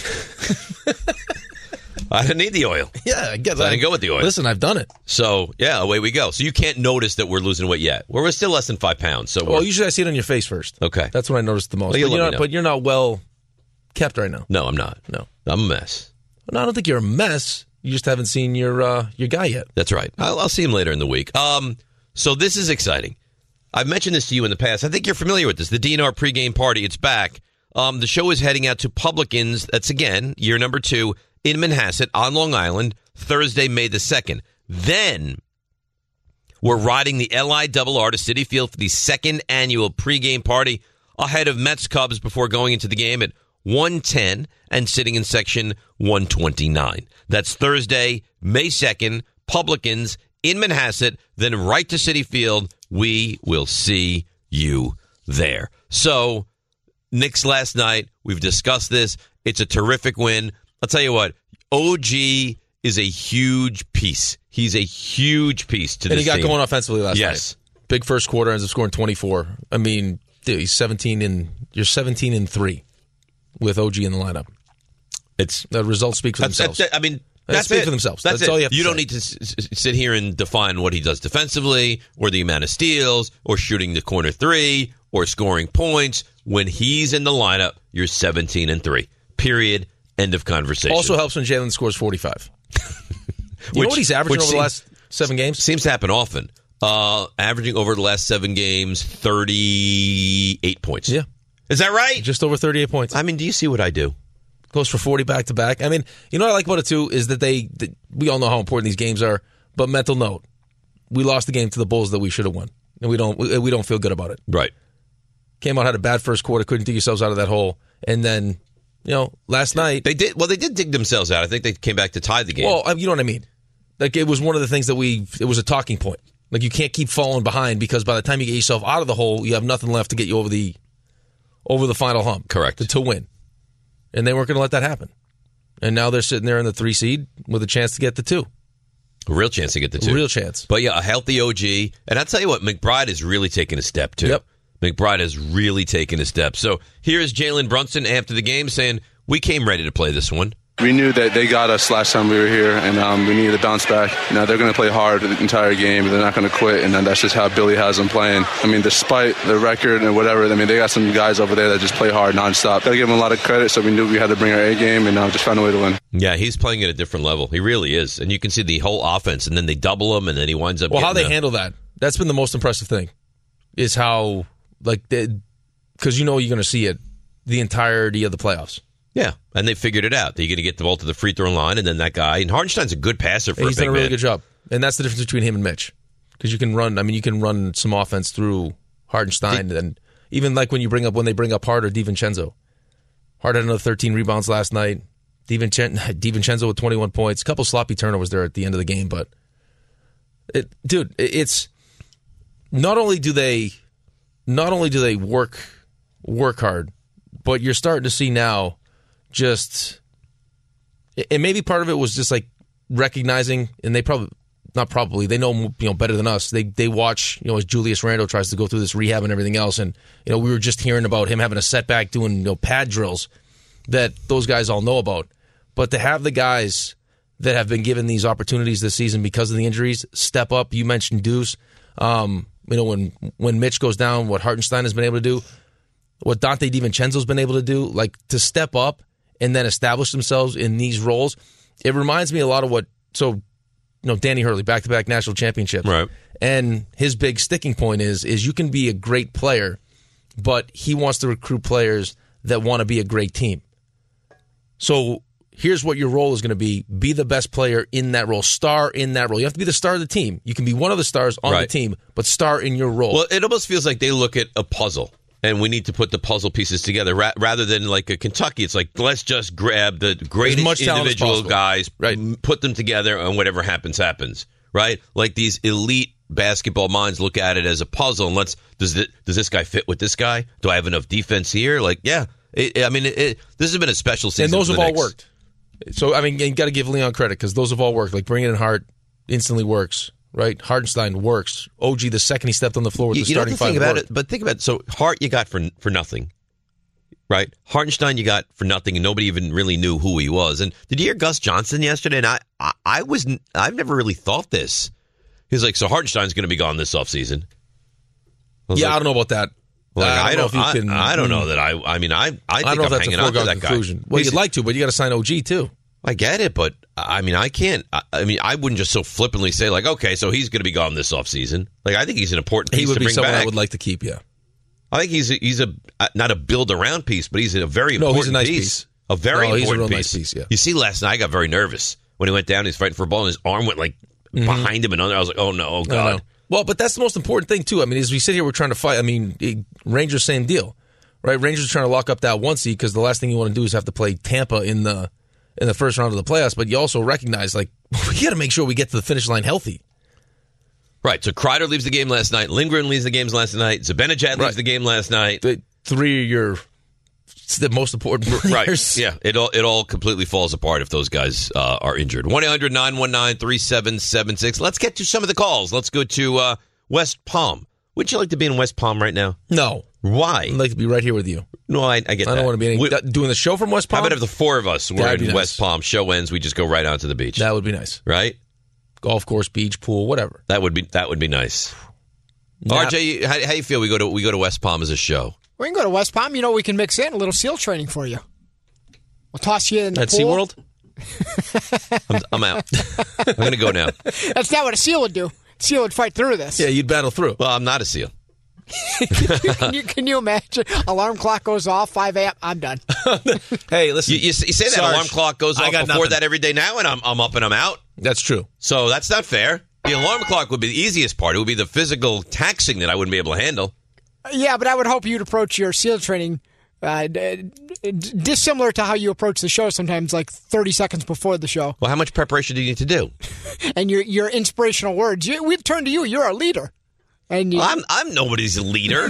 I didn't need the oil. Yeah, I get that. So I didn't go with the oil. Listen, I've done it. So, yeah, away we go. So you can't notice that we're losing weight yet. Well, we're still less than five pounds. So Well, usually I see it on your face first. Okay. That's when I notice the most. Well, you but, let you're me not, know. but you're not well kept right now. No, I'm not. No. I'm a mess. No, I don't think you're a mess. You just haven't seen your uh, your guy yet. That's right. I'll, I'll see him later in the week. Um, so this is exciting. I've mentioned this to you in the past. I think you're familiar with this. The D N R pregame party, it's back. Um, the show is heading out to Publicans. That's, again, year number two in Manhasset on Long Island, Thursday, May the second. Then we're riding the L I R R to Citi Field for the second annual pregame party ahead of Mets Cubs before going into the game at one ten and sitting in section one twenty-nine. That's Thursday, May second, Publicans in Manhasset, then right to Citi Field. We will see you there. So, Knicks last night, we've discussed this. It's a terrific win. I'll tell you what, O G is a huge piece. He's a huge piece to and this he got team. going offensively last yes. night. Big first quarter, ends up scoring twenty-four. I mean, dude, he's seventeen and you're seventeen and three with O G in the lineup. It's the results speak for that's, themselves. That's, I mean, they that's speak it. for themselves. That's, That's it. all you have to You don't say. need to s- s- sit here and define what he does defensively, or the amount of steals, or shooting the corner three, or scoring points. When he's in the lineup, you're seventeen and three. Period. End of conversation. Also helps when Jalen scores forty-five. You Which- know what he's averaging which over the seems- last seven games? Seems to happen often. Uh, averaging over the last seven games, thirty-eight points. Yeah. Is that right? Just over thirty-eight points. I mean, do you see what I do? Goes for forty back to back. I mean, you know what I like about it too is that they, that we all know how important these games are. But mental note, we lost the game to the Bulls that we should have won, and we don't we, we don't feel good about it. Right. Came out, had a bad first quarter, couldn't dig yourselves out of that hole, and then you know last night they did. Well, they did dig themselves out. I think they came back to tie the game. Well, I- you know what I mean. Like it was one of the things that we. It was a talking point. Like you can't keep falling behind because by the time you get yourself out of the hole, you have nothing left to get you over the over the final hump. Correct. To, to win, and they weren't going to let that happen. And now they're sitting there in the three seed with a chance to get the two. A real chance to get the two. A real chance. But yeah, a healthy O G. And I'll tell you what, McBride has really taken a step, too. Yep. McBride has really taken a step. So here's Jalen Brunson after the game saying, we came ready to play this one. We knew that they got us last time we were here, and um, we needed to bounce back. You know, they're going to play hard the entire game. They're not going to quit, and then that's just how Billy has them playing. I mean, despite the record and whatever, I mean, they got some guys over there that just play hard nonstop. Got to give them a lot of credit, so we knew we had to bring our A game, and uh, just found a way to win. Yeah, he's playing at a different level. He really is. And you can see the whole offense, and then they double him, and then he winds up Well, how they the, handle that, that's been the most impressive thing, is how, like, because you know you're going to see it the entirety of the playoffs. Yeah, and they figured it out. They're going to get the ball to the free throw line, and then that guy. And Hartenstein's a good passer for and he's a big done a really man. good job. And that's the difference between him and Mitch. Because you can run, I mean, you can run some offense through Hartenstein. He, and even like when you bring up, when they bring up Hart or DiVincenzo. Hart had another thirteen rebounds last night. DiVincenzo, DiVincenzo with twenty-one points. A couple sloppy turnovers there at the end of the game. But, it, dude, it's, not only do they, not only do they work, work hard, but you're starting to see now, just, and maybe part of it was just like recognizing, and they probably, not probably, they know you know better than us. They they watch, you know, as Julius Randle tries to go through this rehab and everything else, and you know we were just hearing about him having a setback doing you know pad drills that those guys all know about. But to have the guys that have been given these opportunities this season because of the injuries step up. You mentioned Deuce. Um, you know when when Mitch goes down, what Hartenstein has been able to do, what Dante DiVincenzo's been able to do, like to step up and then establish themselves in these roles. It reminds me a lot of what, so, you know, Danny Hurley, back-to-back national championships. Right. And his big sticking point is, is you can be a great player, but he wants to recruit players that want to be a great team. So here's what your role is going to be. Be the best player in that role. Star in that role. You have to be the star of the team. You can be one of the stars on right. the team, but star in your role. Well, it almost feels like they look at a puzzle. And we need to put the puzzle pieces together Ra- rather than like a Kentucky. It's like, let's just grab the greatest individual guys, right. put them together, and whatever happens, happens. Right? Like these elite basketball minds look at it as a puzzle. And let's does it, does this guy fit with this guy? Do I have enough defense here? Like, yeah. It, I mean, it, it, this has been a special season. And those have all Knicks. worked. So, I mean, you got to give Leon credit because those have all worked. Like bringing in Hart instantly works. Right, Hartenstein works. O G, the second he stepped on the floor with you, the you starting know the thing five, about worked. it, but think about it. So Hart, you got for for nothing, right? Hartenstein, you got for nothing, and nobody even really knew who he was. And did you hear Gus Johnson yesterday? And I, I, I was, I've never really thought this. He's like, so Hartenstein's going to be gone this offseason. I yeah, like, I don't know about that. Like, I, I don't don't, know I, if you can. I don't know that I. I mean, I, I think I don't know I'm if that's hanging a on to foregone that guy. conclusion. Well, He's, you'd like to, but you got to sign O G too. I get it, but I mean, I can't. I, I mean, I wouldn't just so flippantly say like, okay, so he's going to be gone this offseason. Like, I think he's an important piece He would to be bring someone back. I would like to keep. Yeah, I think he's a, he's a not a build around piece, but he's a very no, important he's a nice piece. piece. A very no, important he's a real piece. nice piece. Yeah. You see, last night I got very nervous when he went down. He's fighting for a ball, and his arm went like mm-hmm. behind him and under. I was like, oh no, oh god. No, no. Well, but that's the most important thing too. I mean, as we sit here, we're trying to fight. I mean, it, Rangers, same deal, right? Rangers are trying to lock up that one seed because the last thing you want to do is have to play Tampa in the in the first round of the playoffs. But you also recognize, like, we got to make sure we get to the finish line healthy. Right. So Kreider leaves the game last night. Lindgren leaves the games last night. Zibanejad leaves Right. the game last night. The three of your the most important players. Right. Yeah. It all it all completely falls apart if those guys uh, are injured. one eight hundred nine one nine three seven seven six. Let's get to some of the calls. Let's go to uh, West Palm. Would you like to be in West Palm right now? No. Why? I'd like to be right here with you. No, I, I get I that. don't want to be any, We- doing the show from West Palm. How about if the four of us were That'd in be nice. West Palm? Show ends, we just go right onto the beach. That would be nice. Right? Golf course, beach, pool, whatever. That would be that would be nice. Nap- R J, how, how you feel? We go to we go to West Palm as a show. We can go to West Palm. You know, we can mix in a little SEAL training for you. We'll toss you in the At pool. SeaWorld? I'm, I'm out. I'm going to go now. That's not what a SEAL would do. SEAL would fight through this. Yeah, you'd battle through. Well, I'm not a SEAL. can, you, can you imagine? Alarm clock goes off, five a.m. I'm done. Hey, listen. You, you, you say that Sarge, alarm clock goes I off got before nothing. that every day now, and I'm I'm up and I'm out. That's true. So that's not fair. The alarm clock would be the easiest part. It would be the physical taxing that I wouldn't be able to handle. Yeah, but I would hope you'd approach your SEAL training uh, d- d- dissimilar to how you approach the show sometimes, like thirty seconds before the show. Well, how much preparation do you need to do? And your your inspirational words. You, we've turned to you. You're our leader. And you, Well, I'm I'm nobody's leader.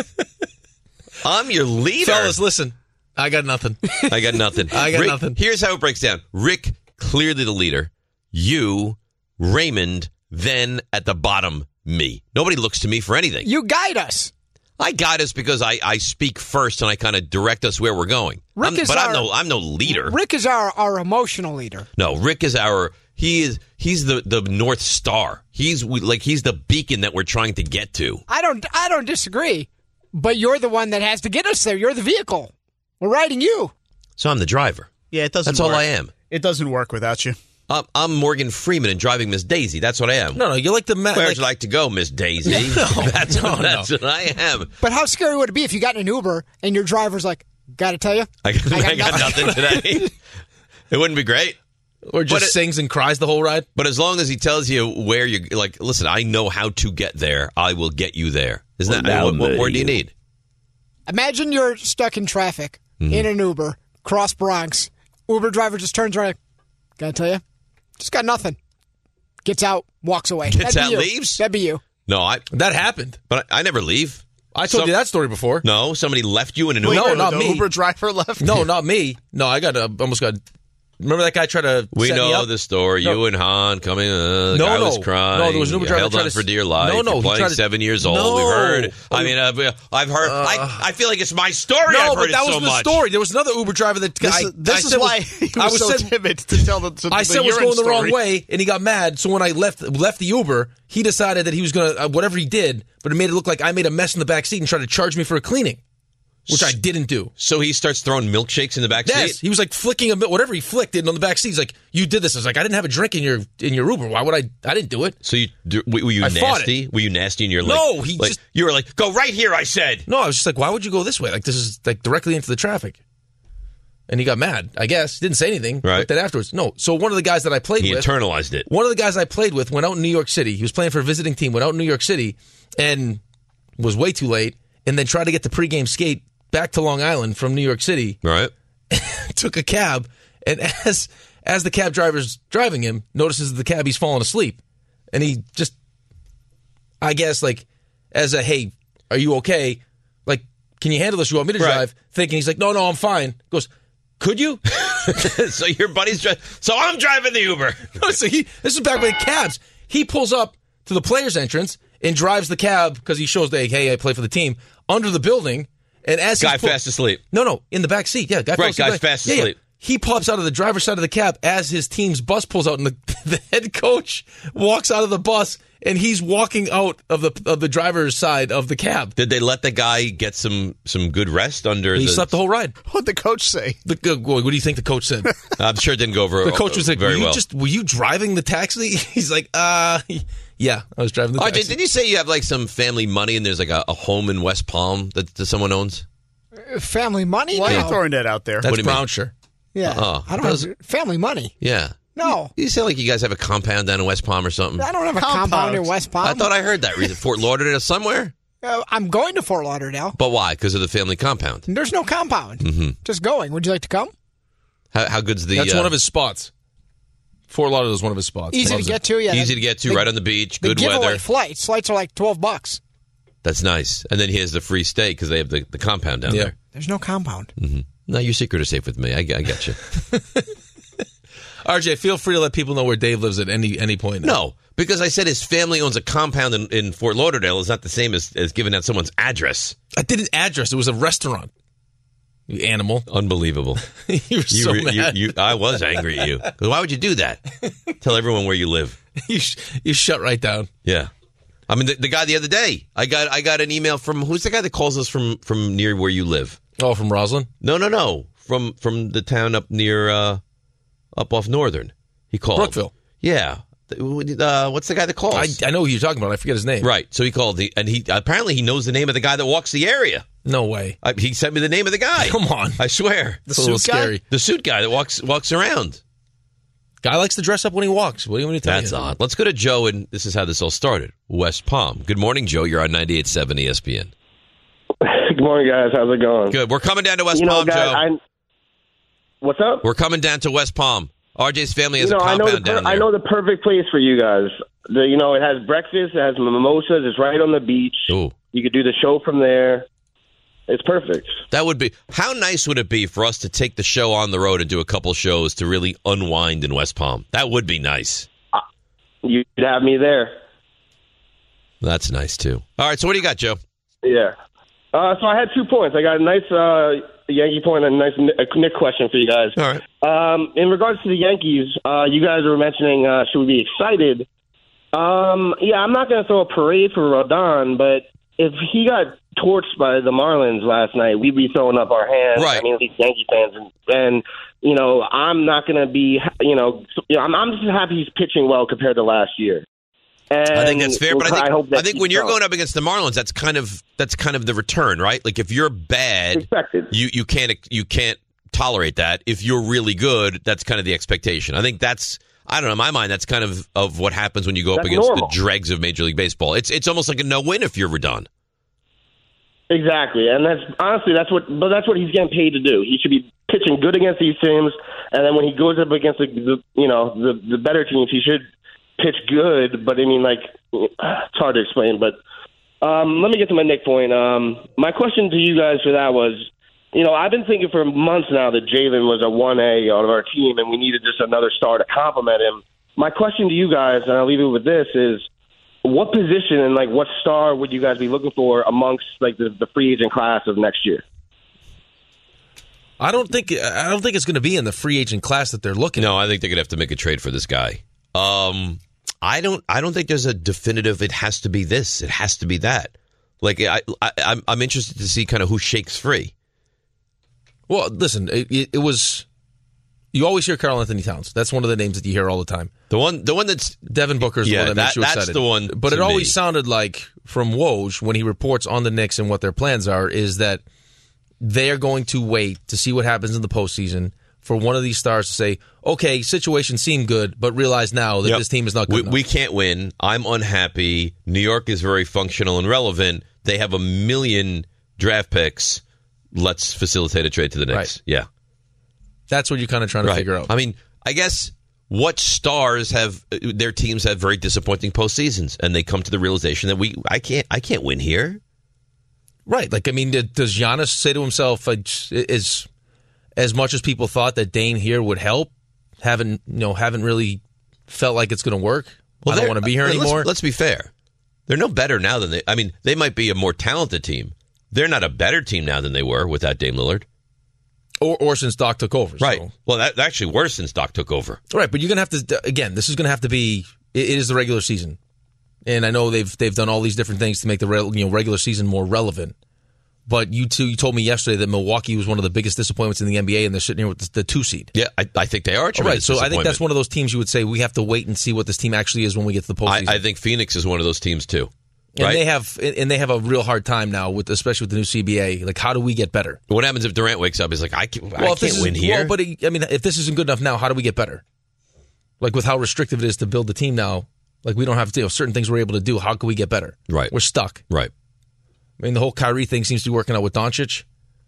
I'm your leader. Fellas, listen. I got nothing. I got nothing. I got Rick, nothing. Here's how it breaks down. Rick, clearly the leader. You, Raymond, then at the bottom, me. Nobody looks to me for anything. You guide us. I guide us because I, I speak first and I kind of direct us where we're going. Rick I'm, is but our, I'm no I'm no leader. Rick is our, our emotional leader. No, Rick is our he is he's the, the North Star. He's we, like he's the beacon that we're trying to get to. I don't I don't disagree, but you're the one that has to get us there. You're the vehicle. We're riding you. So I'm the driver. Yeah, it doesn't. That's work. all I am. It doesn't work without you. I'm, I'm Morgan Freeman and driving Miss Daisy. That's what I am. No, no, you're like the ma- Where'd like, you like to go, Miss Daisy? No, that's no, that's no. what I am. But how scary would it be if you got in an Uber and your driver's like, "Gotta tell you, I got, I got I got nothing." nothing today. It wouldn't be great. Or just But it- sings and cries the whole ride. But as long as he tells you where you like, listen, I know how to get there. I will get you there. Isn't that what, what more do you need? Imagine you're stuck in traffic Mm-hmm. in an Uber, cross Bronx. Uber driver just turns around, like, "Gotta tell you, just got nothing." Gets out, walks away. Gets That'd be out, you. leaves? That'd be you. No, I That happened. but I, I never leave. I told Some- you that story before. No, somebody left you in an Uber. no, not the me. Uber driver left. No, not me. No, I got uh, almost got. Remember that guy tried to We set me know up? the story. No. You and Han coming. Uh, the No, guy no. was crying. No, there was an Uber You driver held tried on to for s- dear life. No, no, You're he playing tried to- seven years old. No. We've heard. I mean, I've, I've heard. I, I feel like it's my story. No, I've heard but that it was so the much. story. There was another Uber driver that This, I, is- this I is said why was, he was I was so said, timid to tell the. To I the said was urine going the story. wrong way, and he got mad. So when I left left the Uber, he decided that he was going to uh, whatever he did, but it made it look like I made a mess in the back seat and tried to charge me for a cleaning, which I didn't do. So he starts throwing milkshakes in the back Yes, seat. he was like flicking a bit, whatever he flicked it on the back seat. He's like, "You did this." I was like, "I didn't have a drink in your in your Uber. Why would I? I didn't do it." So you do- were you I fought nasty? Were you nasty in your like? No, he like, just- you were like, go right here. I said. No, I was just like, "Why would you go this way? Like this is like directly into the traffic." And he got mad. I guess didn't say anything. Right. But then afterwards, no. So one of the guys that I played He with, internalized it. one of the guys I played with went out in New York City. He was playing for a visiting team. Went out in New York City and was way too late. And then tried to get the pregame skate back to Long Island from New York City. Right. Took a cab, and as as the cab driver's driving him, notices that the cabbie's falling asleep, and he just, I guess, like, as a hey, are you okay? Like, can you handle this? You want me to Right. drive? Thinking he's like, no, no, I'm fine. Goes, could you? So your buddy's driving. So I'm driving the Uber. No, so he, this is back with cabs. He pulls up to the players' entrance and drives the cab because he shows that, hey, I play for the team, under the building. And as Guy he's pull- fast asleep. No, no, in the back seat. Yeah, guy Right, fell asleep. guy's fast Yeah, yeah. asleep. He pops out of the driver's side of the cab as his team's bus pulls out, and the, the head coach walks out of the bus, and he's walking out of the of the driver's side of the cab. Did they let the guy get some some good rest under? He the, slept the whole ride. What'd the coach say? The, uh, what do you think the coach said? I'm sure it didn't go over. The coach was like, very "Were you well. just were you driving the taxi?" He's like, "Uh, yeah, I was driving the Oh, taxi." did, did you say you have like some family money and there's like a, a home in West Palm that, that someone owns? Family money? Why are No. you throwing that out there? That's What do you mean? Brownshire. Yeah. Oh, I don't those- have family money. Yeah. No. You sound like you guys have a compound down in West Palm or something. I don't have a compound, Compound. in West Palm. I thought I heard that. Reason Fort Lauderdale somewhere? Uh, I'm going to Fort Lauderdale. But why? Because of the family compound. There's no compound. Mm-hmm. Just going. Would you like to come? How, how good's the? That's uh, one of his spots. Fort Lauderdale is one of his spots. Easy to Loves get it. to. Yeah. easy the- to get to, the- right on the beach, The good giveaway weather. flights. Flights are like twelve bucks. That's nice. And then he has the free stay because they have the, the compound down Yeah. there. There's no compound. Mm-hmm. No, your secret is safe with me. I, I get you. R J, feel free to let people know where Dave lives at any any point. No, because I said his family owns a compound in, in Fort Lauderdale is not the same as, as giving out someone's address. I did an address. It was a restaurant. You animal. Unbelievable. you were so you, you, mad. you, I was angry at you. 'Cause why would you do that? Tell everyone where you live. you, sh- you shut right down. Yeah. I mean, the, the guy the other day, I got I got an email from, who's the guy that calls us from, from near where you live? Oh, from Roslyn? No, no, no. From from the town up near, uh, up off Northern. He called. Brookville. Yeah. Uh, what's the guy that calls? I, I know who you're talking about. I forget his name. Right. So he called, the, and he apparently he knows the name of the guy that walks the area. No way. I, he sent me the name of the guy. Come on. I swear. It's a little suit guy? scary. The suit guy that walks walks around. Guy likes to dress up when he walks. What do you want me to tell That's you? odd. Let's go to Joe, and this is how this all started. West Palm. Good morning, Joe. You're on ninety-eight point seven E S P N. Good morning, guys. How's it going? Good. We're coming down to West you know, Palm, guys, Joe. I, what's up? We're coming down to West Palm. R J's family has you know, a I know, the compound per- down there. I know the perfect place for you guys. The, you know, it has breakfast, it has mimosas, it's right on the beach. Ooh. You could do the show from there. It's perfect. That would be. How nice would it be for us to take the show on the road and do a couple shows to really unwind in West Palm? That would be nice. you'd have me there. That's nice, too. All right, so what do you got, Joe? Yeah. Uh, so I had two points. I got a nice uh, Yankee point and a nice Nick question for you guys. All right. Um, in regards to the Yankees, uh, you guys were mentioning uh, should we be excited? Um, yeah, I'm not going to throw a parade for Rodon, but if he got torched by the Marlins last night, we'd be throwing up our hands. Right. I mean, at least Yankee fans. And, and you know, I'm not going to be, you know, I'm, I'm just happy he's pitching well compared to last year. And I think that's fair, but I think, I, hope that I think when you're going. going up against the Marlins, that's kind of that's kind of the return, right? Like if you're bad, Expected. you you can't you can't tolerate that. If you're really good, that's kind of the expectation. I think that's I don't know. In my mind, that's kind of, of what happens when you go up That's against normal. the dregs of Major League Baseball. It's it's almost like a no win if you're Rodon. Exactly, and that's honestly that's what, but that's what he's getting paid to do. He should be pitching good against these teams, and then when he goes up against the, the you know the the better teams, he should pitch good. But I mean, like it's hard to explain. But um, let me get to my Nick point. Um, my question to you guys for that was, you know, I've been thinking for months now that Jalen was a one A on our team, and we needed just another star to complement him. My question to you guys, and I'll leave it with this, is what position and like what star would you guys be looking for amongst like the, the free agent class of next year? I don't think I don't think it's going to be in the free agent class that they're looking. No, I think they're going to have to make a trade for this guy. Um, I don't. I don't think there's a definitive. It has to be this. It has to be that. Like I, I I'm, I'm interested to see kind of who shakes free. Well, listen, it, it, it was. You always hear Karl Anthony Towns. That's one of the names that you hear all the time. The one, the one that's Devin Booker's yeah, the one that, that makes you that's excited. the one. But it to always me. sounded like from Woj when he reports on the Knicks and what their plans are is that they are going to wait to see what happens in the postseason for one of these stars to say, "Okay, situation seemed good, but realize now that Yep. this team is not good we, enough." we can't win. I'm unhappy. New York is very functional and relevant. They have a million draft picks. Let's facilitate a trade to the Knicks. Right. Yeah. That's what you're kind of trying to Right. figure out. I mean, I guess what stars have their teams have very disappointing postseasons, and they come to the realization that we I can't I can't win here. Right. Like, I mean, did- does Giannis say to himself, like, is as much as people thought that Dame here would help, haven't you know haven't really felt like it's going to work? I don't they're- want to be here let's- anymore. Let's be fair. They're no better now than they. I mean, they might be a more talented team. They're not a better team now than they were without Dame Lillard. Or, or since Doc took over. Right. So. Well, that actually worse since Doc took over. Right, but you're going to have to, again, this is going to have to be, it, it is the regular season. And I know they've they've done all these different things to make the re, you know regular season more relevant. But you two, you told me yesterday that Milwaukee was one of the biggest disappointments in the N B A, and they're sitting here with the, the two seed. Yeah, I, I think they are. A All right, tremendous so I think that's disappointment. one of those teams you would say we have to wait and see what this team actually is when we get to the I, postseason. I think Phoenix is one of those teams too. and Right? they have and they have a real hard time now with, especially with the new C B A. Like, how do we get better? What happens if Durant wakes up? He's like, I can't, I Well, if this can't is- win here. Well, but he- I mean, if this isn't good enough now, how do we get better? Like with how restrictive it is to build the team now, like we don't have to, you know, certain things we're able to do. How can we get better? Right. We're stuck. Right. I mean, the whole Kyrie thing seems to be working out with Doncic.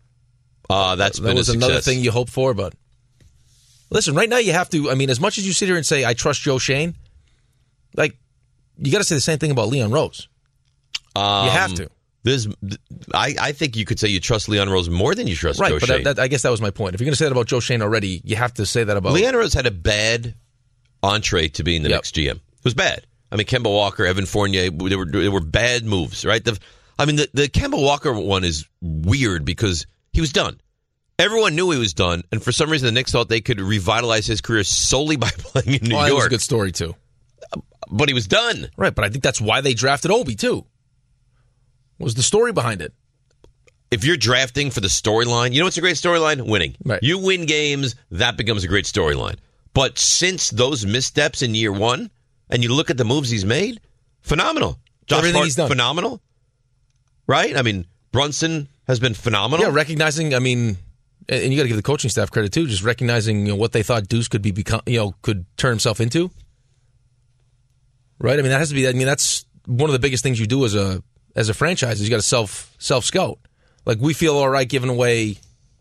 Uh, that's that been was a another success. thing you hope for, but listen, right now you have to. I mean, as much as you sit here and say I trust Joe Shane, like you got to say the same thing about Leon Rose. Um, you have to. There's, I, I think you could say you trust Leon Rose more than you trust Right, Joe but Shane. that, that, I guess that was my point. If you're going to say that about Joe Shane already, you have to say that about Leon Rose had a bad entree to being the Yep. next G M. It was bad. I mean, Kemba Walker, Evan Fournier, they were they were bad moves, right? The, I mean, the, the Kemba Walker one is weird because he was done. Everyone knew he was done, and for some reason the Knicks thought they could revitalize his career solely by playing in New Oh, that York. was a good story too. But he was done. Right, but I think that's why they drafted Obi too. Was the story behind it? If you're drafting for the storyline, you know what's a great storyline? Winning. Right. You win games, that becomes a great storyline. But since those missteps in year one, and you look at the moves he's made, phenomenal. Josh Everything Hart, he's done. phenomenal. Right? I mean, Brunson has been phenomenal. Yeah, recognizing. I mean, and you got to give the coaching staff credit too. Just recognizing you know, what they thought Deuce could be become, you know, could turn himself into. Right. I mean, that has to be. I mean, that's one of the biggest things you do as a as a franchise. Is you got to self self scout. Like we feel all right giving away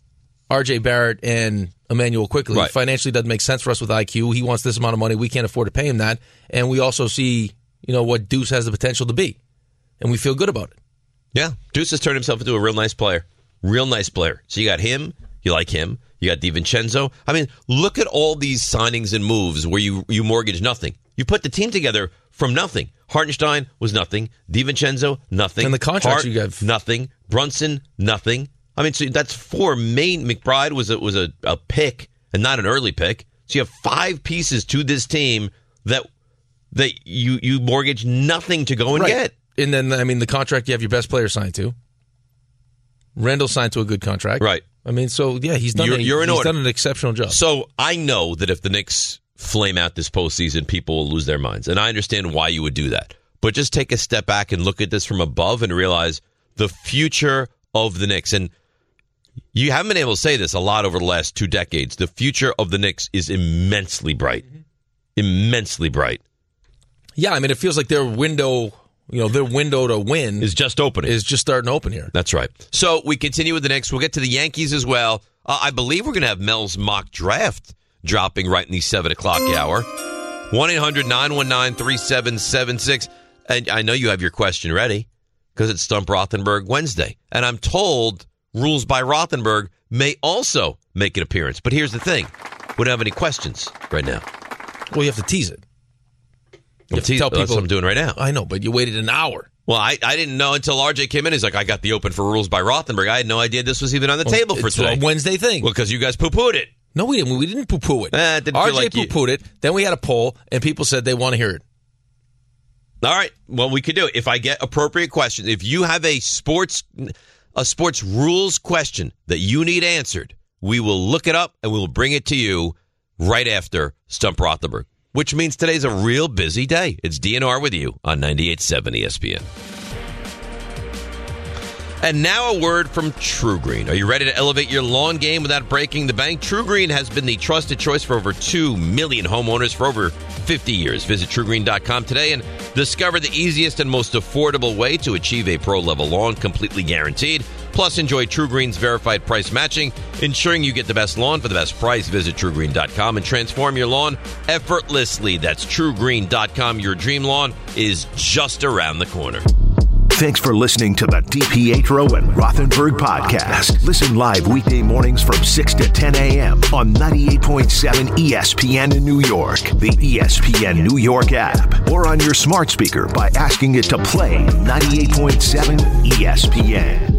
R J Barrett and Emmanuel Quickly. Right. Financially, doesn't make sense for us with I Q. He wants this amount of money. We can't afford to pay him that. And we also see, you know, what Deuce has the potential to be, and we feel good about it. Yeah, Deuce has turned himself into a real nice player. Real nice player. So you got him. You like him. You got DiVincenzo. I mean, look at all these signings and moves where you, you mortgage nothing. You put the team together from nothing. Hartenstein was nothing. DiVincenzo, nothing. And the contracts Hart, you got. nothing. Brunson, nothing. I mean, so that's four main. McBride was a, was a, a pick and not an early pick. So you have five pieces to this team that that you you mortgage nothing to go and right. get. And then, I mean, the contract you have your best player signed to. Randall signed to a good contract. Right. I mean, so, yeah, he's done, you're, a, you're in he's order. done an exceptional job. So I know that if the Knicks flame out this postseason, people will lose their minds. And I understand why you would do that. But just take a step back and look at this from above and realize the future of the Knicks. And you haven't been able to say this a lot over the last two decades. The future of the Knicks is immensely bright. Mm-hmm. Immensely bright. Yeah, I mean, it feels like their window... You know, their window to win is just opening. Is just starting to open here. That's right. So we continue with the Knicks. We'll get to the Yankees as well. Uh, I believe we're going to have Mel's mock draft dropping right in the seven o'clock hour. one eight hundred nine one nine three seven seven six. And I know you have your question ready because it's Stump Rothenberg Wednesday. And I'm told Rules by Rothenberg may also make an appearance. But here's the thing. We don't have any questions right now. Well, you have to tease it. You have to tease, tell people. That's what I'm doing right now. I know, but you waited an hour. Well, I, I didn't know until R J came in. He's like, I got the open for Rules by Rothenberg. I had no idea this was even on the well, table for it's today. a Wednesday thing. Well, because you guys poo-pooed it. No, we didn't. We didn't poo-poo it. Eh, it didn't R J feel like poo-pooed you. it. Then we had a poll, and people said they want to hear it. All right. Well, we could do it. If I get appropriate questions, if you have a sports a sports rules question that you need answered, we will look it up, and we will bring it to you right after Stump Rothenberg. Which means today's a real busy day. It's D N R with you on ninety-eight point seven E S P N. And now a word from True Green. Are you ready to elevate your lawn game without breaking the bank? True Green has been the trusted choice for over two million homeowners for over fifty years. Visit true green dot com today and discover the easiest and most affordable way to achieve a pro-level lawn, completely guaranteed. Plus, enjoy True Green's verified price matching, ensuring you get the best lawn for the best price. Visit true green dot com and transform your lawn effortlessly. That's true green dot com. Your dream lawn is just around the corner. Thanks for listening to the DiPietro and Rothenberg podcast. Listen live weekday mornings from six to ten a.m. on ninety-eight point seven E S P N in New York, the E S P N New York app, or on your smart speaker by asking it to play ninety-eight point seven E S P N.